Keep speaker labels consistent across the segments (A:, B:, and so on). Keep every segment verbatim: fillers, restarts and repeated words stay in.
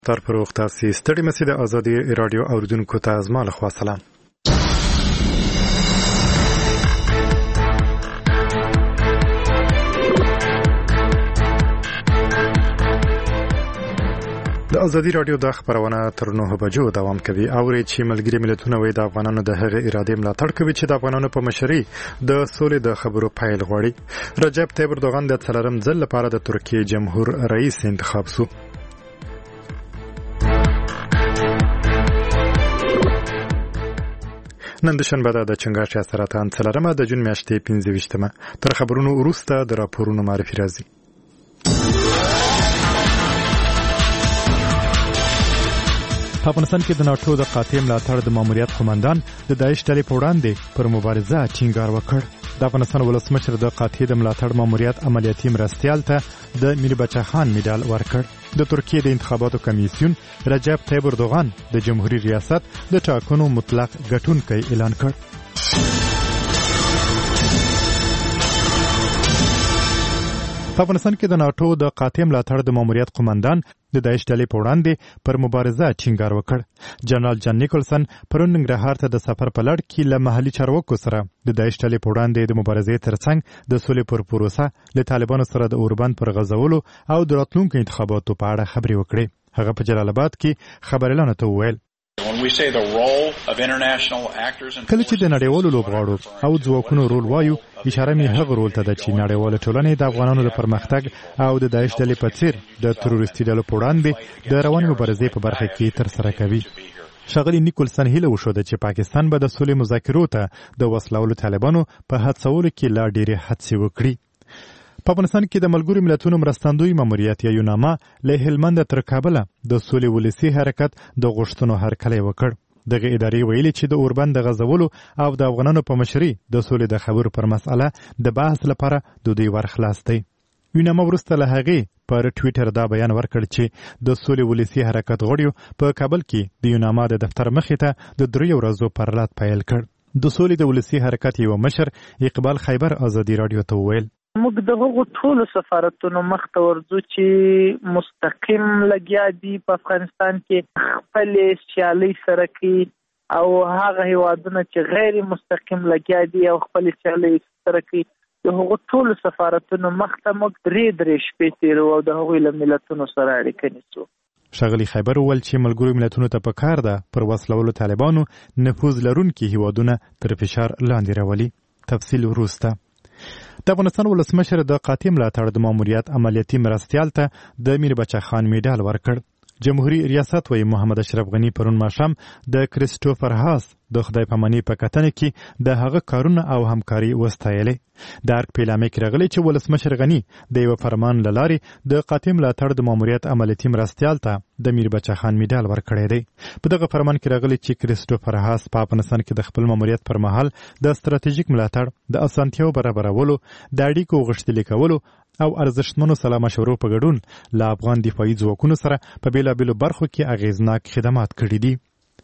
A: تر پر وخت تاسې ستړي مسئ د ازادي راډیو اوریدونکو ته زما له خوا سلام. د ازادي راډیو د خبرونه تر نهه بجو دوام کوي. اوري چې ملګري ملتونه وایي د افغانانو د هغې ارادې ملاتړ کوي چې د افغانانو په مشرۍ د سولې د خبرو پیل غواړي. رجب طیب اردوغان د څلورم ځل لپاره د ترکیې جمهور رئیس انتخاب شو. نن د شنبه د چنګاښ سرطان څلورمه د جون میاشتې پنځه ویشتمه. تر خبرونو وروسته د راپورونو معرفي راځي. په افغانستان کې د ناټو د قاطع ملاتړ د ماموریت قومندان د داعش ډلې په وړاندې پر مبارزه ټینګار وکړ. د افغانستان ولسمشر د قاطع د ملاتړ ماموریت عملیاتي مرستیال ته د میر بچه خان میډال ورکړ. د ترکیې د انتخاباتو کمیسیون رجب طیب اردوغان د جمهوریت ریاست د ټاکنو مطلق ګټونکی اعلان کړ. په افغانستان کې د ناټو د قاطع ملاتړ د ماموریت قومندان د داعش ډلې په وړاندې پر مبارزه ټینګار وکړ. جنرال جان نیکلسن پرون ننګرهار ته د سفر په لړ کې له محلي چارواکو سره د داعش ډلې په وړاندې د مبارزې ترڅنګ د سولې پر پروسه له طالبانو سره د اوربند پر غځولو او د راتلونکو انتخاباتو په اړه خبرې وکړې. هغه په جلال آباد کې خبريالانو ته وویل کله چې د نړیوالو لوبغاړو او ځواکونو رول وایو، اشاره مې هغه رول ته ده چې نړیواله ټولنه د افغانانو د پرمختګ او د داعش ډلې په څیر د تروریستي ډلو په وړاندې د روانې مبارزې په برخه کې ترسره کوي. ښاغلي نیکلسن هیله وښوده چې پاکستان به د سولې مذاکرو ته د وسلوالو طالبانو په هڅولو کې لا ډېرې هڅې وکړي. په افغانستان کې د ملګرو ملتونو مرستندوی ماموریت یا یوناما له هلمند تر کابله د سولې ولسي حرکت د غوښتنو هرکلی وکړ. دغه ادارې ویلي چې د اوربند د غځولو او د افغانانو په مشرۍ د سولې د خبرو پر مسأله د بحث لپاره د دوی ور خلاص دی. یوناما وروسته له هغې پر ټویټر دا بیان ورکړ چې د سولې ولسي حرکت غړیو په کابل کې د یوناما د دفتر مخې ته د دریو ورځو پرلات پیل کړ. د سولې د ولسي حرکت یو مشر اقبال خیبر ازادي راډیو ته وویل
B: موږ د هغو ټولو سفارتونو مخ ته ورځو چې مستقیم لګیا دي په افغانستان کې خپلې سیالۍ سره کوي، او هغه هیوادونه چې غیر مستقیم لګیا دي او خپلې سیالۍ سره کوي د هغو ټولو سفارتونو مخ ته موږ درې درې شپې تېرو او د هغوی له ملتونو سره اړیکه نیسو.
A: ښاغلي خیبر وویل چې ملګرو ملتونو ته پکار ده پر وسلولو طالبانو نفوذ لرونکي هیوادونه تر فشار لاندې راولي. تفصیل وروسته. د افغانستان ولسمشر د قاطع ملاتړ د ماموریت عملیاتي مرستیال ته د میر بچه خان میډال ورکړ. جمهوریت ریاست وایي محمد اشرف غني پرون ماښام د کریسټوفر هاس د خدای پامانۍ په کتنه کې د هغه کارونه او همکاري وستایلې. د ارګ په اعلامیه کې راغلی چې ولسمشر غني د یو فرمان له لارې د قاطع ملاتړ د ماموریت عملیاتي مرستیال ته د میر بچه خان میډال ورکړی دی. په دغه فرمان کې راغلی چې کریسټوفر هاس په افغانستان کې د خپل ماموریت پر مهال د ستراتیژیک ملاتړ، د اسانتیاو برابرولو، د اړیکو غښتلي کولو او ارزښتمنو سلا مشورو په ګډون له افغان دفاعي ځواکونو سره په بېلابېلو برخو کې اغېزناک خدمات کړي دي.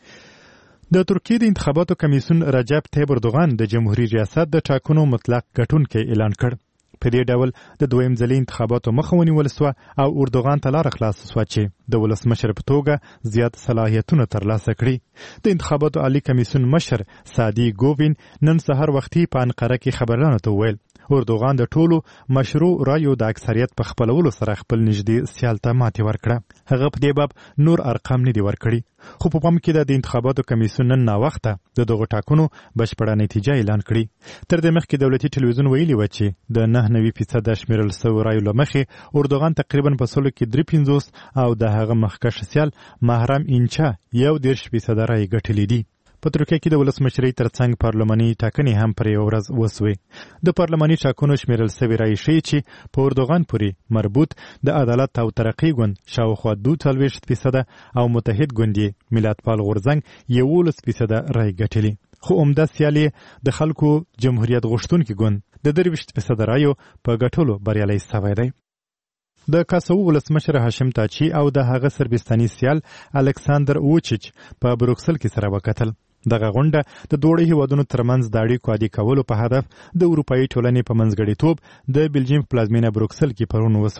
A: د ترکیې د انتخاباتو کمیسیون رجب طیب اردوغان د جمهوریت ریاست د ټاکنو مطلق ګټونکی اعلان کړ. په دې ډول د دویم ځلي انتخاباتو مخه ونیول سوه او اردوغان ته لاره خلاصه سوه چې د ولسمشر په توګه زیات صلاحیتونه ترلاسه کړي. د انتخاباتو عالی کمیسیون مشر سادي ګووین نن سهار وختي په انقره کې خبريالانو ته وویل اردوغان د ټولو مشروع رایو د اکثریت په خپلولو سره خپل نږدې سیال ته ماتې ورکړه. هغه په دې باب نور ارقام نه دي ورکړي، خو په پام کې د انتخاباتو کمیسیون نن ناوخته د دغو ټاکنو بشپړه نتیجه اعلان کړي. تر دې مخکې دولتي ټلویزیون ویلي و چې د نهه نوي فیصده شمیرل سوي رایو له مخې اردوغان تقریبا په سلو کې درې پنځوس او د هغه مخکښ سیال محرم اینچا یو دېرش فیصده رایې ګټلې دي. په ترکیه کې د ولسمشرۍ ترڅنګ پارلماني ټاکنې هم پر یوه ورځ وسوې. د پارلماني ټاکنو شمیرل سوي رایې ښیي چې په اردوغان پورې مربوط د عدالت او ترقۍ ګوند شاوخوا دوه څلوېښت فیصده او متحد ګوند یې ملتپال غورځنګ یولس فیصده رایې ګټلې. خو عمده سیال یې د خلکو جمهوریت غوښتونکي ګوند د درویشت فیصده رایو په ګټلو بریالی سوی دی. د کاسوو ولسمشر هاشم تاچي او د هغه سربستاني سیال الکساندر ووچیچ په بروکسل کې سره وکتل. دغه غونډه د دوړې هیوادونو ترمنځ د اړیکو عادي کولو په هدف د اروپایي ټولنې په منځګړیتوب د بلجیم پلازمینه بروکسل کې پرون وسوه.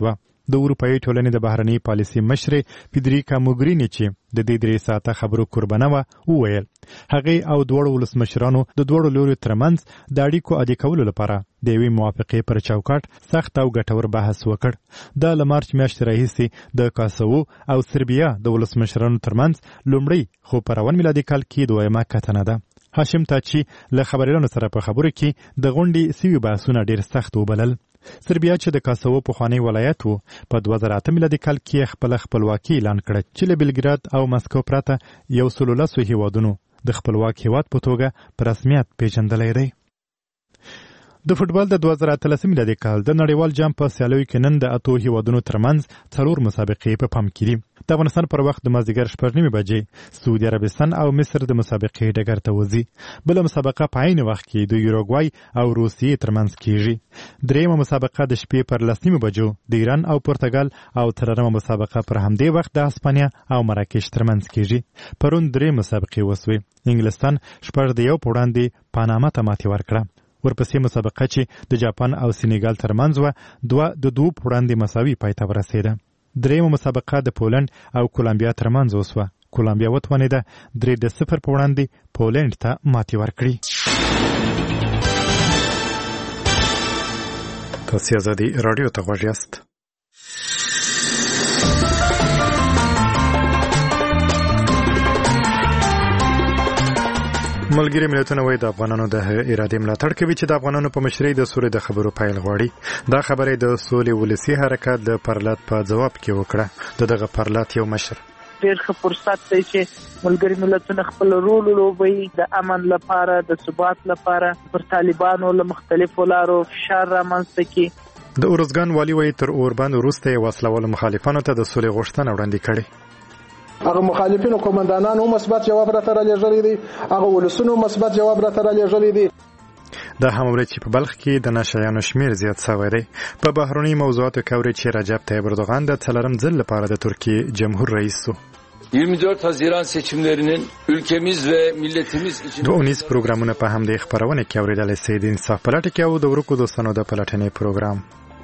A: د اروپایي ټولنې د بهرنۍ پالیسي مشرې فیدریکا موګریني چې د دې درې ساعته خبرو قربانه وه وویل هغې او دواړو ولسمشرانو د دواړو لورو ترمنځ د اړیکو عادي کولو لپاره د یوې موافقې پر چوکاټ سخت او ګټور بحث وکړ دا له مارچ میاشتې راهیسې د کاسوو او سربیا د ولسمشرانو ترمنځ لومړی خو په روان میلادي کال کې دویمه کتنه ده. هاشم تاچي له خبريالانو سره په خبرو کې د غونډې سوي بحثونه ډېر سخت وبلل. سربیا چې د کاسوو پخوانی ولایت و په دوه زره اته میلادي کال کې خپل خپلواکي اعلان کړه چې له بلګراد او مسکو پرته یو سل لس هیوادونو د خپلواک هیواد په توګه په رسمیت پیژندلی دی. د فوټبال د دوه زره اتلس میلادي کال د نړیوال جام په سیالیو کې نن د اتو هیوادونو ترمنځ څلور مسابقې په پام کې دي. د افغانستان پر وخت د مازدیګر شپږ نیمې بجې سعودي عربستان او مصر د مسابقې ډګر ته وځي. بله مسابقه په عین وخت کې د یوروګوای او روسیې ترمنځ کیږي. درېیمه مسابقه د شپې پر لس نیمې بجو د ایران او پرتګال او څلورمه مسابقه پر همدې وخت د اسپانیا او مراکش ترمنځ کیږي. پرون درې مسابقې وسوې. انګلستان شپږ د یو په وړاندې پاناما ته ماتې ورکړه. ورپسې مسابقه چې د جاپان او سینیګال ترمنځ وه دوه د دوه په وړاندې مساوي پای ته ورسېده. درېیمه مسابقه د پولنډ او کولمبیا ترمنځ وسوه. کولمبیا وتوانېده درې د صفر په وړاندې پولنډ ته ماتې ورکړي. تاسو ازادي راډیو ته غوږ یاست. ملګری ملتونه وایي د افغانانو د ارادې ملاتړ کوي چې د افغانانو په مشرۍ د سولې د خبرو پیل غواړي. دا خبره د سولې ولسي حرکت د پرلط په جواب کې وکړه. د دغه پرلط یو مشر
B: ډېر ښه فرصت دی چې ملګری ملتونه خپل رول ولوبوي د امن لپاره د ثبات لپاره پر طالبانو له مختلفو لارو فشار رامنځته کړي.
A: د ارزګان والي وایي تر اوربند وروسته یې وسلوالو مخالفانو ته د سولې غوښتنه وړاندې کړې.
C: هغه مخالفینو قومندانانو مثبت جواب راته رالیږلی دی، هغه ولسونو مثبت جواب راته رالیږلی دی.
A: دا هم اورید چې په بلخ کې د نشایانو شمیر زیات شوی دی. په بهرني موضوعاتو کې اورید چې رجب طیب اردوغان د څلورم ځل لپاره د ترکیه جمهور رئیس شو.
D: yirmi dört Haziran seçimlerinin ülkemiz ve milletimiz için
A: د اونیس پروګرامونه په همدې خبرونه کې اوریدل سي د انصاف پلټ کې او د ورکو دوستانو د پلټنې پروګرام.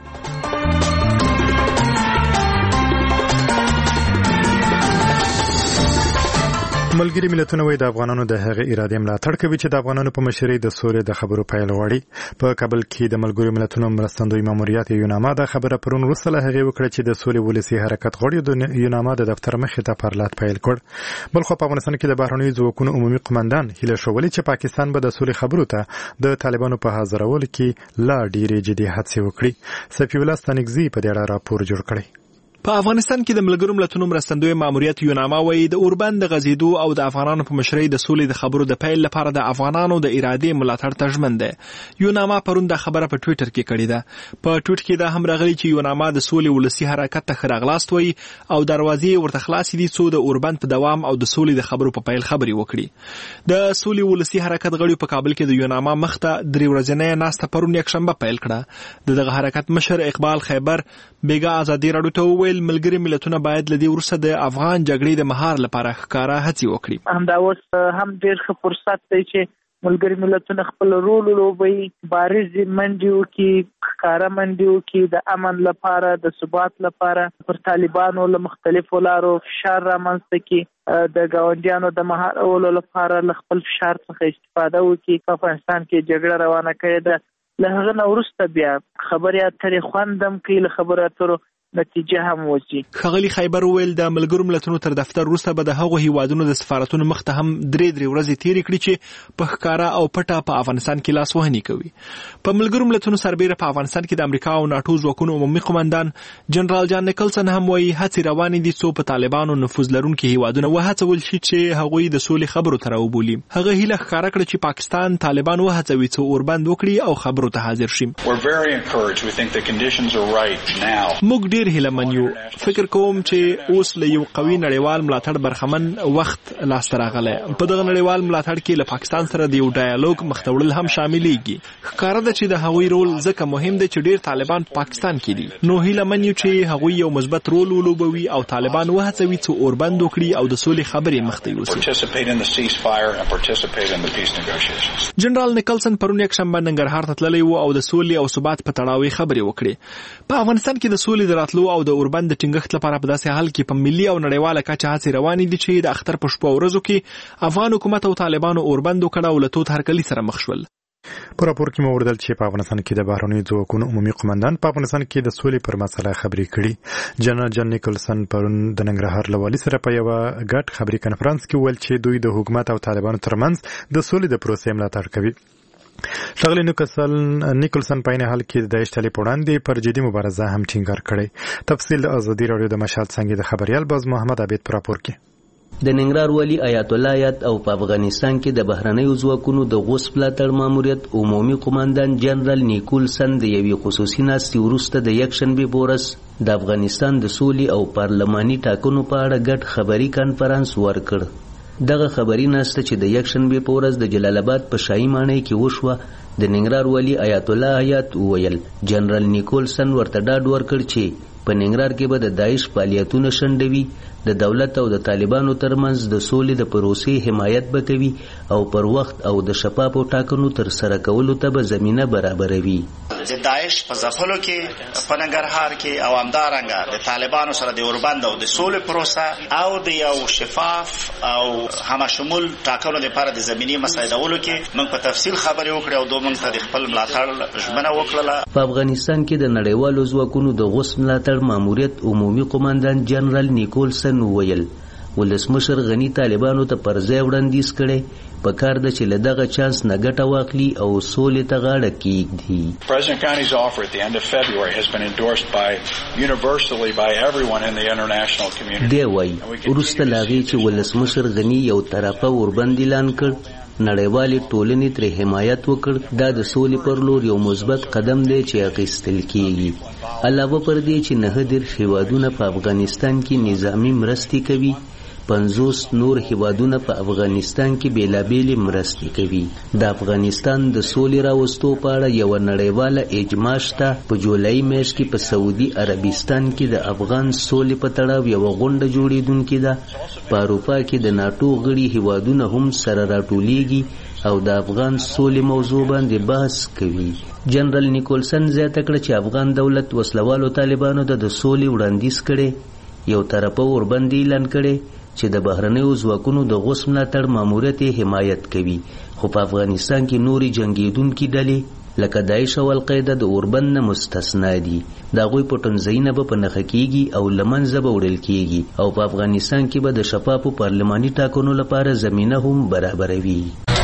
A: ملګری ملتونه وایي د افغانانو د هغې ارادې ملاتړ کوي چې د افغانانو په مشرۍ د سولې د خبرو پیل غواړي. په کابل کې د ملګرو ملتونو مرستندوی ماموریت یوناما دا خبره پرون وروسته له هغې وکړه چې د سولې ولسي حرکت غواړي د یوناما د دفتر مخې ته پرلط پیل کړ. بلخو په افغانستان کې د بهرنیو ځواکونو عمومي قمندان هیله شولې چې پاکستان به د سولې خبرو ته د طالبانو په حاضرولو کې لا ډېرې جدي هڅې وکړي. صفي الله ستانکزي په دې اړه راپور جوړ کړی.
E: په افغانستان کې د ملګرو ملتونو مرستندوی ماموریت یوناما وایي د اوربند د غزیدو او د افغانانو په مشرۍ د سولې د خبرو د پیل لپاره د افغانانو د ارادې ملاتړ ته ژمن دی. یوناما پرون د خبره په ټویټر کې کړې ده. په ټویټ کې دا هم راغلی چې یوناما د سولې ولسي حرکت ته ښه راغلاست وایي او دروازې ورته خلاصې دي څو د اوربند په دوام او د سولې د خبرو په پیل خبرې وکړي. د سولې ولسي حرکت غړي په کابل کې د یوناما مخته درې ورځنۍ ناسته پرون یکشنبه پیل کړه. دغه حرکت مشر اقبال خیبر بیګا ازادي راډیو ته وویل ملګري ملتونه باید لدی ورسره د افغان جګړې د مهار لپاره ښکارا هڅې وکړي.
B: همدا اوس هم ډېر ښه فرصت دی چې ملګري ملتونه خپل رول ولوبوي، بارزې منډې وکړي، ښکاره منډې وکړي د امن لپاره د ثبات لپاره پر طالبانو له مختلفو لارو فشار رامنځته کړي، د ګاونډیانو د مهارولو لپاره له خپل فشار څخه استفاده وکړي. په افغانستان کې جګړه روانه کړې ده. له هغه نه وروسته بیا خبرې اترې خوند هم کوي، له خبرې اترو نتیجه هم وځي.
E: ښاغلي خیبر وویل د ملګرو ملتونو تر دفتر وروسته به د هغو هیوادونو د سفارتونو مخ ته هم درې درې ورځې تېرې کړي چې په ښکاره او پټه په افغانستان کې لاسوهنې کوي. په ملګرو ملتونو سربیره په افغانستان کې د امریکا او ناټو ځواکونو عمومي قمندان جنرال جان نیکلسن هم وایي هڅې روانې دي څو په طالبانو نفوذ لرونکي هیوادونه وهڅول شي چې هغوی د سولې خبرو ته راوبولي. هغه هیله ښکاره کړه چې پاکستان طالبان وهڅوي څو اوربند وکړي او خبرو ته حاضر شي. موږ ډېر هیلهمن یو. فکر کوم چې اوس له یو قوي نړیوال ملاتړ برخمن وخت لاسته راغلی. په دغه نړیوال ملاتړ کې له پاکستان سره د یو ډایالوګ مخ ته وړل هم شاملېږي. ښکاره ده چې د هغوی رول ځکه مهم دی چې ډېر طالبان په پاکستان کې دي. نو هیلهمن یو چې هغوی یو مثبت رول ولوبوي او طالبان وهڅوي چې اوربند وکړي او د سولې خبرې مخ ته یوسي. جنرال نیکلسن پرون یکشنبه ننګرهار ته تللی و او د سولې او ثبات په تړاو خبرې وکړې. په افغانستان کې د سولې د راتلو او د اوربند د ټینګښت لپاره په داسې حال کې په ملي او نړیواله کچه هڅې روانې دي چې د اختر په شپو ورځو کې افغان حکومت او طالبانو اوربند وکړ او له تود هرکلي سره مخ شول.
A: په راپور کې مو وردل چې په افغانستان کې د بهرنیو ځواکونو عمومي قومندان په افغانستان کې د سولې پر مسله خبرې کړي. جنرال جان نیکلسن پرون د ننګرهار له والي سره په یو ګډ خبري کنفرانس کې ویل چې دوی د حکومت او طالبانو ترمنځ د سولې د پروسې ملاتړ کوي. ښاغلي نیکلسن په عین حال کې د داعش طالب وړاندې پر جدي مبارزه هم ټینګار کړی. تفصیل د ازادي راډیو د مشهد څنګه د خبريال باز محمد عبید پر راپور کې.
F: د ننګرهار والي آیت الله آیت او په افغانستان کې د بهرنیو ځواکونو د غوث ملاتړ ماموریت عمومي قومندان جنرال نیکولسن د یوې خصوصي ناستې وروسته د یکشنبې په ورځ د افغانستان د سولې او پارلماني ټاکنو په اړه ګډ خبري کنفرانس ورکړ. دغه خبري ناسته چې د یکشنبې په ورځ د جلال آباد په شاهي ماڼۍ کې وشوه، د ننګرهار والي آیت الله آیت وویل جنرال نیکولسن ورته ډاډ ورکړ چې په ننګرهار کې به د داعش فعالیتونه شنډوي، د دولت او د طالبانو ترمنځ د سولې د پروسې حمایت به کوي او پر وخت او د شفافو ټاکنو تر سره کولو ته به زمینه برابروي.
G: د داعش په ځپلو کې په ننګرهار کې او همدارنګه د طالبانو سره د اوربند او د سولې پروسه او د یو شفاف او همشمول ټاکنو لپاره د زمینی مساعدولو کې موږ په تفصیل خبرې وکړې او دوی موږ ته د خپل ملاتړ ژمنه وکړه.
F: په افغانستان کې د نړیوالو ځواکونو د غوث ملاتړ ماموریت عمومي قومندان جنرال نیکولسن ویل ولسمشر غنی طالبانو ته پر ځای وړاندیز کړي په کار د چې له دغه چانس نه ګټه واخلي او سولې ته غاړه کېږدي.
H: President Ghani's offer at the end of February has been endorsed by universally by everyone in the international community.
F: دی وایي وروسته له هغې چې ولسمشر غني یو طرفه اوربند اعلان کړ، نړیوالې ټولنې ترې حمایت وکړ. دا د سولې پر لور یو مثبت قدم دی چې اخیستل کېږي. علاوه پر دې چې نهه دېرش هیوادونه په افغانستان کې نظامي مرستې کوي، پنځوس نور هیوادونه په افغانستان کې بیلابېلې مرستې کوي. د افغانستان د سولې راوستو په اړه یوه نړیواله اجماع شته. په جولای میاشت کې په سعودي عربستان کې د افغان سولې په تړاو یوه غونډه جوړېدونکې ده. په اروپا کې د ناټو غړي هیوادونه هم سره راټولیږي او د افغان سولې موضوع باندې بحث کوي. جنرال نیکولسن زیاته کړه چې افغان دولت وسلوالو طالبانو ته د سولې وړاندیز کړي، یو طرفه اوربند اعلان کړي چې د بهرنیو ځواکونو د غوث ملاتړ ماموریت حمایت کوي. خو په افغانستان کې نورې جنګېدونکي ډلې لکه داعش او القاعده د اوربند نه مستثنا دي. د هغوی پټنځایونه به په نښه کېږي او له منځه به وړل کېږي او په افغانستان کې به د شفافو پارلماني ټاکنو لپاره زمینه هم برابروي.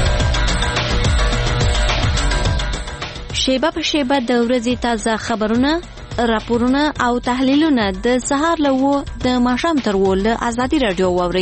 I: شیبه په شیبه د ورځې تازه خبرونه، راپورونه او تحلیلونه د سهار له وو د ماښام تر وو له ازادي راډیو واورئ.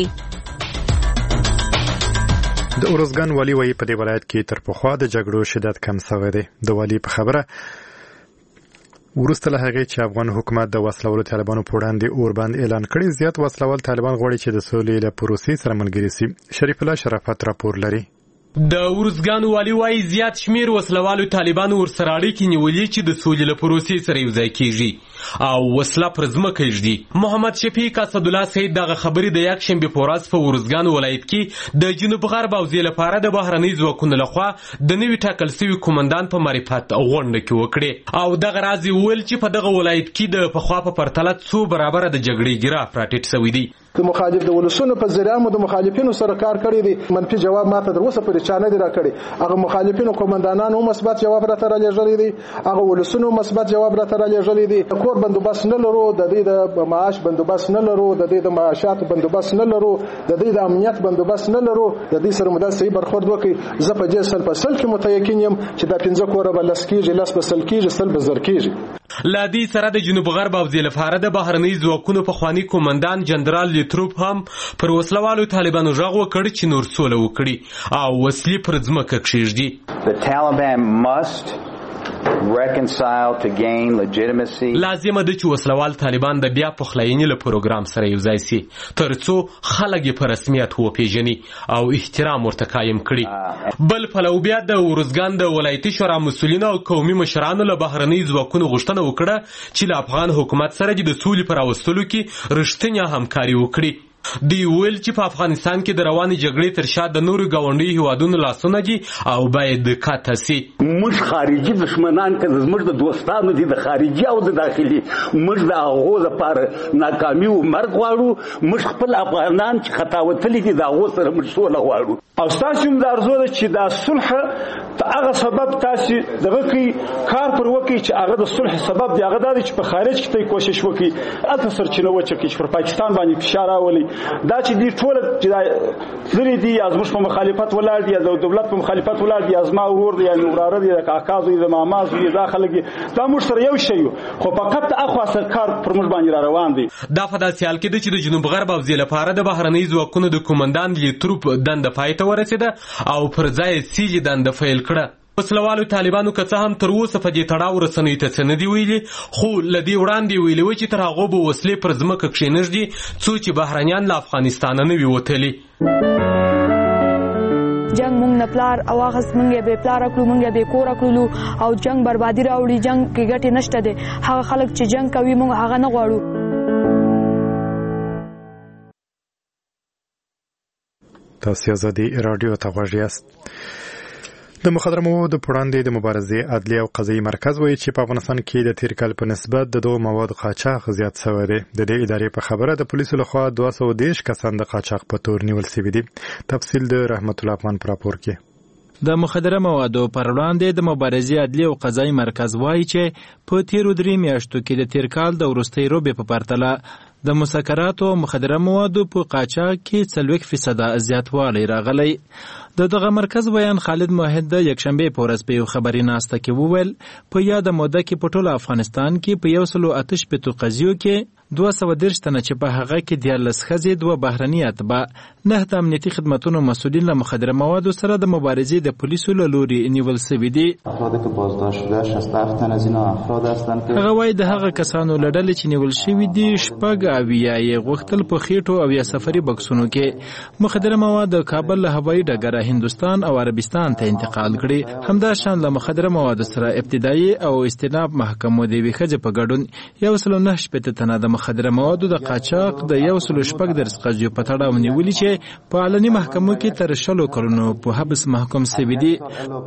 A: د ارزګان والي وایي په دې ولایت کې تر پخوا د جګړو شدت کم شوی دی. د والي په خبره وروسته له هغې چې افغان حکومت د وسلوالو طالبانو په وړاندې اوربند اعلان کړی، زیات وسلوال طالبان غواړي چې د سولې له پروسې سره ملګري شي. شریف الله شرافت راپور لري.
J: د ورزګان والي وایي زیات شمیر وسلوالو طالبانو ورسره اړیکې نیولې چې د سولې له پروسې سره یوځای کېږي او وسله پر ځمکه ږدي. محمد شفیق اسدالله سید دغه خبرې د یکشنبې په ورځ په ورزګان ولایت کې د جنوب غرب حوزې لپاره د بهرنیو ځواکونو لخوا د نوي ټاکل سوي قومندان په معرفت غونډه کې وکړې او دغه راز یې وویل چې په دغه ولایت کې د پخوا په پرتله څو برابره د جګړې ګراف راټیټ شوی دی.
C: د مخالف د ولسونو په ذریعه مو د مخالفینو سره کار کړی دی. منفي جواب ماته در اوسه پورې چا نه دی راکړی. هغه مخالفینو قومندانانو مثبت جواب راته رالیږلی دی، هغه ولسونو مثبت جواب راته رالیږلی دی. د کور بندوبست نه لرو، د دې د معاش بندوبست نه لرو، د دې د معاشاتو بندوبست نه لرو، د دې د امنیت بندوبست نه لرو. د دې سره مو دا صحیح برخورد وکړي. زه په دې سل په سل کې متیقن یم چې دا پنځه کوره به لس کېږي، لس به سل کېږي، سل به زر کېږي.
J: له دې سره د جنوب غرب حوزې لپاره د بهرنیو ځواکونو پخواني قومندان جنرال لیتروپ هم پر وسلوالو طالبانو غږ وکړ چې نور سوله وکړي او وسلې پر ځمکه کښېږدي.
K: The Taliban must reconcile to gain legitimacy.
J: لازمه ده چې وسلوال طالبان د بیا پخلاینې له پروګرام سره یوځای سي ترڅو خلک یې په رسمیت وپیژني او احترام ورته قایم کړي. بل پلو بیا د ورزګان د ولایتي شورا مسؤلینو او قومي مشرانو له بهرنیو ځواکونو غوښتنه وکړه چې له افغان حکومت سره د سولې په راوستلو کې رښتینې همکاري وکړي. دوی ویل چې په افغانستان کې د روانې جګړې تر شا د نورو ګاونډي هیوادونو لاسونه دي او باید قطع سي.
L: موږ خارجي دشمنان که زموږ د دوستانو دي د خارجي او د داخلي موږ د هغو لپاره ناکامي او مرګ غواړو. موږ خپل افغانان چې خطا وتلي دي د هغو سره موږ سوله غواړو.
M: او ستاسو هم د ارزو ده چې دا صلح ته هغه سبب تاسو دغه کوي کار پر وکړي چې هغه د صلح سبب دی هغه د چې په خارج کې ته کوشش وکړي اته سرچینه وچکي چې پر پاکستان باندې فشار راولي. دا چې دی ټول چې لري دي ازموش په مخالفت ولر دي د دولت په مخالفت ولر دي ازما ورور دي یا وراره دي د کاکازو د ماماز دي داخله کې دا موږ سره یو شی خو فقط اخوا سرکار پر موږ باندې را روان دي.
J: دا په داسې حال کې د چې د جنوب غرب او ځې لپاره د بهرنۍ ځواکونو د کومندان لیتروپ دنده پای ته ورسېده او پر ځای سیلې دنده فیل کړه. وسلوالو طالبانو که څه هم تر اوسه په دې تړاو رسنیو ته څه نه دي ویلي خو له دې وړاندې ویلي وو چې تر هغو به وسلې پر ځمکه کښېنږدي څو چې بهرنیان له افغانستانه نه وي وتلي.
N: جنگ مونږ نه پلار او اخس مونږ به پلار کړو مونږ به کور کړو او جنگ بربادي راوړي. جنگ کې ګټه نشته ده. هغه خلک چې جنگ کوي مونږ هغه نه غواړو.
A: تاسو آزادي رادیو ته غوږ یاست. د مخدره موادو په وړاندې د مبارزې عدلي او قضایي مرکز وایي چې په افغانستان کې د تیر کال په نسبت د دغو موادو قاچاق زیات شوی دی. د دې ادارې په خبره د پولیسو لخوا دوه سوه دېرش کسان د قاچاق په تور نیول شوي دي. تفصیل د رحمت الله افغان په راپور کې.
E: د مخدره موادو پر وړاندې د مبارزې عدلي او قضایي مرکز وایي چې په تیرو درې میاشتو کې د تیر کال د وروستۍ روبې په پرتله د مسکراتو او مخدره موادو په قاچاق کې څلوېښت فیصده زیاتوالی راغلی. د دغه مرکز بیان خالد موحد د یکشنبې په ورځ په یو خبري ناسته کې وویل په یاده موده کې په ټول افغانستان کې په یو سلو اته شپېتو قضیو کې دوه سوه دېرش تنه چې په هغه کې دیارلس ښځې دوه بهرني اتباع نه د امنیتي خدمتونو مسؤلین له مخدره موادو سره د مبارزې د پولیسو له لورې نیول شوي دي. هغه وایي د هغه کسانو له ډلې چې نیول شوي دي شپږ اویا یې غوښتل په خېټو او یا سفري بکسونو کې مخدره مواد د کابل له هوایي ډګره هندوستان او عربستان ته انتقال کړي. همدا شان له مخدره موادو سره ابتدایي او استناب محکمو د یوې ښځې په ګډون یو سلو نهه شپېته تنه د مخدره موادو د قاچاق د یو سلو شپږ دېرش قضیو په تړاو نیولي چې په علني محکمو کې تر شلو کلونو په حبس محکوم شوي دي.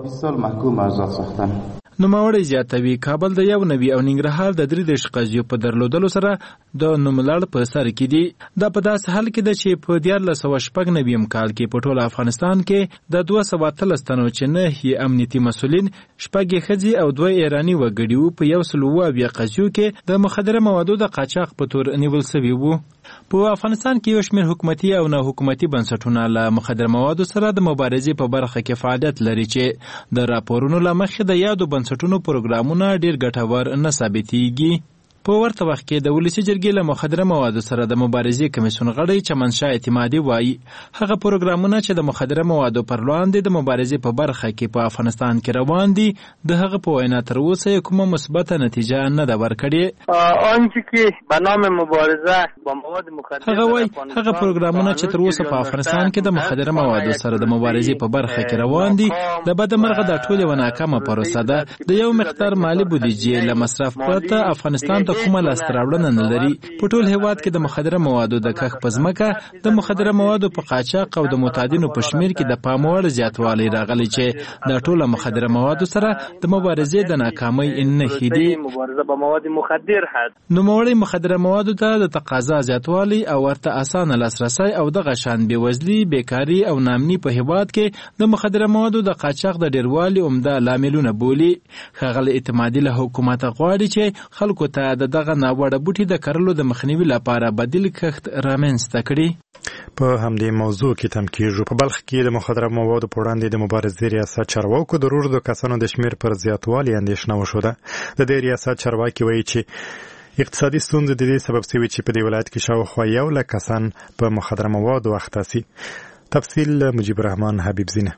E: نوموړی زیاتوي کابل د یو نوي او ننګرهار د درې دېرش قضیو په درلودلو سره د نوملړ په سر کې دي. دا په داسې حال کې ده چې په دیارلس سوه شپږ نویم کال کې په ټول افغانستان کې د دوه سوه اتلس تنو چې نه یې امنیتي مسؤلین شپږ یې ښځې او دوه ایراني وګړي وو په یو سلو اووه اویا قضیو کې د مخدره موادو د قاچاق په تور نیول شوي وو. په افغانستان کې یو شمېر حکومتي او نه حکومتي بنسټونه له مخدره موادو سره د مبارزې په برخه کې فعالیت لري چې د راپورونو له مخې د یادو بنسټونو پروګرامونه ډېر ګټور نه ثابتېږي. په ورته وخت کې د ولسي جرګې له مخدره موادو سره د مبارزې کمیسیون غړی چمنشاه اعتمادي وایي هغه پروګرامونه چې د مخدره موادو پر وړاندې د مبارزې په برخه کې په افغانستان کې روان دي د هغه په وینا تر اوسه کومه مثبته نتیجه نه ده ورکړې.
B: آنچه که به نام مبارزه با مواد مخدر
E: هغه وایي هغه پروګرامونه چې تر اوسه په افغانستان کې د مخدره موادو سره د مبارزې په برخه کې روان دي د بده مرغه دا ټول یوه ناکامه پروسه ده. د یو مقدار مالي بودیجې له مصرف پرته افغانستان کومه لاسته راوړنه نه لري. په ټول هیواد کې د مخدره موادو د کښ په ځمکه د مخدره موادو په قاچاق او د معتادینو په شمیر کې د پام وړ زیاتوالی راغلی چې د ټولو مخدره موادو سره د مبارزې د ناکامۍ نښې دي.
B: مبارزه با مواد مخدر هست.
E: نوموړی مخدره موادو ته د تقاضا زیاتوالی او ورته اسانه لاسرسی او دغه شان بېوزلي بیکاري او ناامني په هیواد کې د مخدره موادو د قاچاق د ډیروالي عمده لاملونه بولي. ښاغلی اعتمادي له حکومته غواړي چې خلکو ته د دغه ناوړه بوټي د کرلو د مخنیوي لپاره بدیل کښت رامنځته کړي.
A: په همدې موضوع کې تم کېږو. په بلخ کې د مخدره موادو په وړاندې د مبارزې ریاست چارواکو د روږدو کسانو د شمېر پر زیاتوالي اندېښنه وښوده. د دې ریاست چارواکي وایي چې اقتصادي ستونزې د دې سبب شوي چې په دې ولایت کې شاوخوا یو لک کسان په مخدره موادو اخته شي. تفصیل مجیب الرحمن حبیب زینه.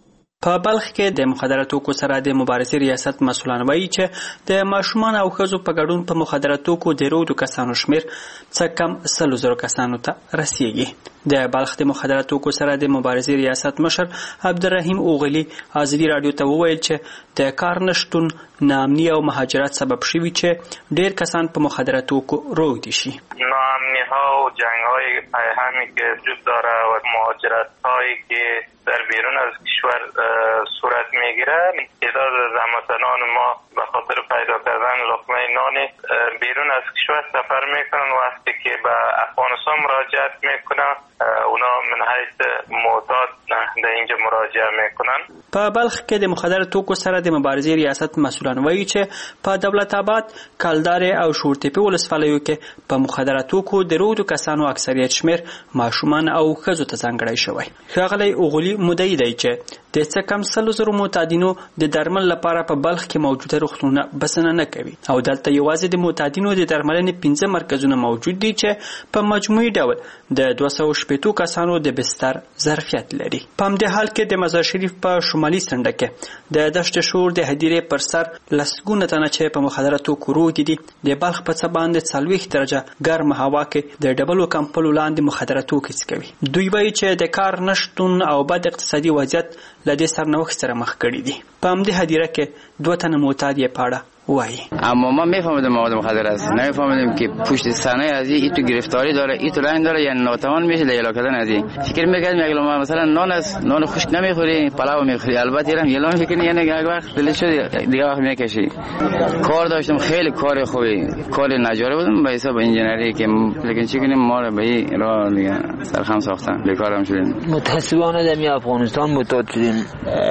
O: په بلخ کې د مخدره توکو سره د مبارزې ریاست مسؤلان وایي چې د ماشومان او ښځو په ګډون په مخدره توکو د رودو کسانو شمیر څه کم سلو زرو کسانو ته رسیږي. د بلخ د مخدره توکو سره د مبارزې ریاست مشر عبدالرحیم اوغلی ازادي رادیو ته وویل چې د کار نشتون ناامني او مهاجرت سبب شوي چې ډېر کسان په مخدره توکو روږدي شي.
P: ما ناامنی‌ها و جنگ‌های پیهمی که وجود داره و مهاجرت‌هایی که در بیرون از کشور صورت میگیره، تعداد هموطنان ما به خاطر پیدا کردن لقمه نان بیرون از کشور سفر میکنن. وقتی که به افغانستان مراجعت میکنن اونا من حیث معتاد در اینجا مراجعه میکنن.
O: په بلخ کې د مخدر توکو سره د مبارزې ریاست مسولان وایي چې په دولت آباد، کلدار او شورتپې ولسوالیو کې په مخدر توکو د رودو کسانو اکثریت شمیر ماشومان او ښځو ته ځانګړی شوی. ښاغلی اوغلي مدعي دی چې د څه کم سلو زرو معتادینو د درمل لپاره په بلخ کې موجوده روغتونونه بسنه نه کوي او دلته یوازې د معتادینو د درملنې پنځه مرکزونه موجود دي چې په مجموعي ډول د دوه سوه شپېتو کسانو د بستر ظرفیت لري. په همدې حال کې د مزار شریف په شمالي څنډه کې د دشت شور د هدیرې پر سر لسګونه تنه چې په مخدره توکو روږدي دي د بلخ په څه باندې څلوېښت درجه ګرمه هوا کې د ډبلو کمپلو لاندې مخدره توکي څکوي. دوی وایي چې د کار نشتون او بد اقتصادي وضعیت له دې سرنوښت سره مخ کړي دي. په همدې هدیره کې دوه تنه معتاد یې پاړه وای.
Q: اما ما میفهمیدیم مواد مخدر است، نمیفهمیدیم که پشت صحنه از این تو گرفتاری داره، این تو لاین داره، یعنی ناتوان میشه لیلا کردن از این. فکر میکردیم اگه ما مثلا نان است، نان خشک نمیخوری، پلاو میخوری، البته یرم یلام فکر یعنی یک وقت دلش شد دیگه وقت میکشی. کار داشتم، خیلی کار خوبی، کار نجاری بودم به حساب انجینری که لیکن چی کنیم ما رو به این راه دیگه سرخم ساختن، بیکارم شدیم.
R: متاسفانه در افغانستان معتاد شدیم.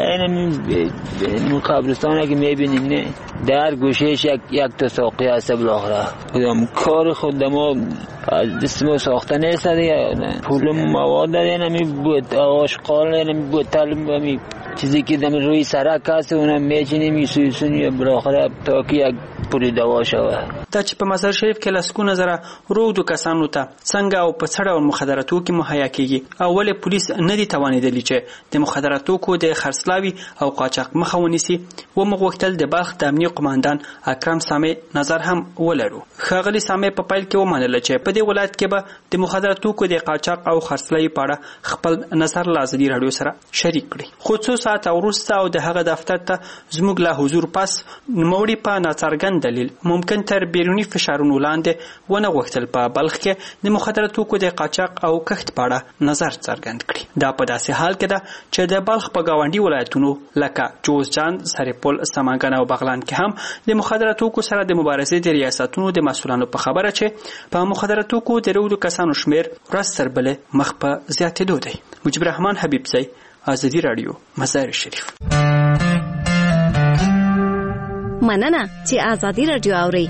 R: این قبرستانی که میبینیم نه در گوشهش یک یک تا ساقی هست بالاخره. کدام کار خود ما از دست ما ساخته نیست دیگه. پول مواد دادن همی بود آشغال همی بوتل همی چیزی که دم روی سرک هست اونم میچینیم میسویسونی بالاخره تا که یک پولی دوا شوه.
O: دا چې په مزار شریف کې لسګونه زره روږدو کسانو ته څنګه او په څه ډول مخدره توکي مهیا کیږي او ولې پولیس نه دي توانېدلي چې د مخدره توکو د خرڅلاوي او قاچاق مخه ونیسي. وموږ غوښتل د بلخ د امنیه قماندان اکرم سامي نظر هم ولرو. ښاغلي سامي په پیل کې ومنله چې په دې ولایت کې به د مخدره توکو د قاچاق او خرڅلاوي په اړه خپل نظر له ازادي راډیو سره شریک کړي. خو څو ساعته وروسته او د هغه دفتر ته زموږ له حضور پس نوموړي په ناڅرګند دلیل ممکن تر بیرونی فشارونو لاندې ونه غوښتل په بلخ کې د مخدره توکو د قاچاق او کښت په اړه نظر څرګند کړي. دا په داسې حال کې ده چې د بلخ په ګاونډي ولایتونو لکه جوزجان، سرپل، سمنګان او بغلان کې هم د مخدره توکو سره د مبارزې د ریاستونو د مسؤلانو په خبره چې په مخدره توکو د روږدو کسانو شمیر ورځ تر بلې مخ په زیاتېدو دی. مجيب الرحمن حبیبزی، ازادي راډیو، مزار شریف.
I: مننه چې ازادي راډیو اوري.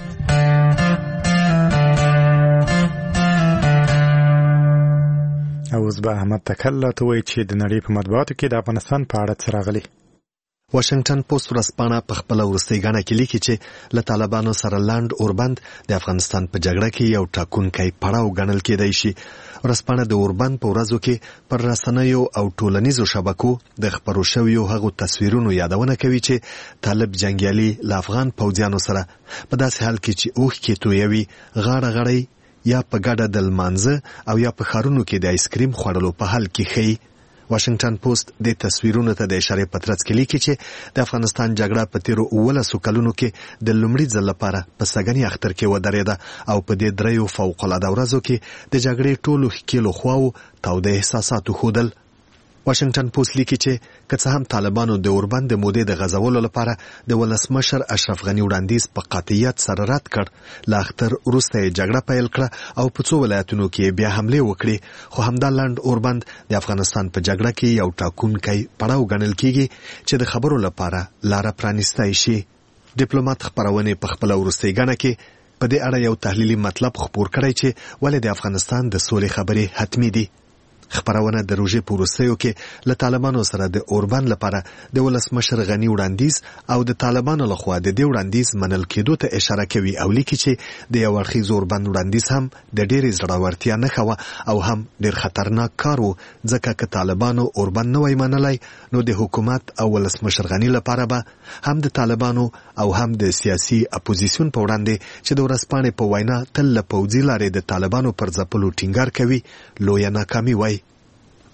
A: اوس به احمد تکل ته وایي چې د نړۍ په مطبوعاتو کې د افغانستان په اړه څه راغلي.
S: واشنگټن پوسټ ورځپاڼه په خپل وروستۍ غاڼه کې لیکي چې له طالبانو سره لاند اوربند د افغانستان په جګړه کې یو ټاکونکی پړاو ګڼل کېدای شي. ورځپاڼه د اوربند په ورځو کې پر رسنیو او ټولنیزو شبکو د خپرو شویو هغو تصویرونو یادونه کوي چې طالب جنګیالي له افغان پوځیانو سره په داسې حال کې چې اوښکې تویوي غاړه غړی یا په ګډه د لمانځه او یا په ښارونو کې د آیسکریم خوړلو په حال کې ښیي. واشنگټن پوسټ د تصویرونو ته د اشارې په ترڅ کې لیکي چې د افغانستان جګړه په تیرو اوولسو کلونو کې د لومړي ځل لپاره په سږني اختر کې ودرېده او په دې دریو فوق‌العاده ورځو کې د جګړې ټولو ښکېلو خواو تاوده احساساتو ښودل. واشنگټن پوسټ لیکي چې که څه هم طالبانو د اوربند د مودې د غځولو لپاره د ولسمشر اشرف غني وړاندیز په قاطعیت سره رد کړ، له اختر وروسته یې جګړه پیل کړه او په څو ولایتونو کې بیا حملې وکړې. خو همدا لاند اوربند د افغانستان په جګړه کې یو ټاکونکی پړاو ګڼل کیږي چې د خبرو لپاره لاره پرانیستی شي. ډیپلوماټ خپرونې په خپل وروستۍ غاڼه کې په دې اړه یو تحلیلي مطلب خپور کړی چې ولې د افغانستان د سولې خبرې حتمي دي. خبرونه د روژې په وروستیو کې له طالبانو سره د اوربند لپاره د ولسمشر غني وړاندیز او د طالبانو لخوا د دې وړاندیز منل کېدو ته اشاره کوي او لیکي چې د یو اړخیز اوربند وړاندیز هم د ډېرې زړورتیا نښه وه او هم ډېر خطرناک کار و، ځکه که طالبانو اوربند نه وای منلی نو د حکومت او ولسمشر غني لپاره به هم د طالبانو او هم د سیاسي اپوزیسیون په وړاندې چې د ورځپاڼې په وینا تل له پوځي لارې د طالبانو پر ځپلو ټینګار کوي لویه ناکامي وای.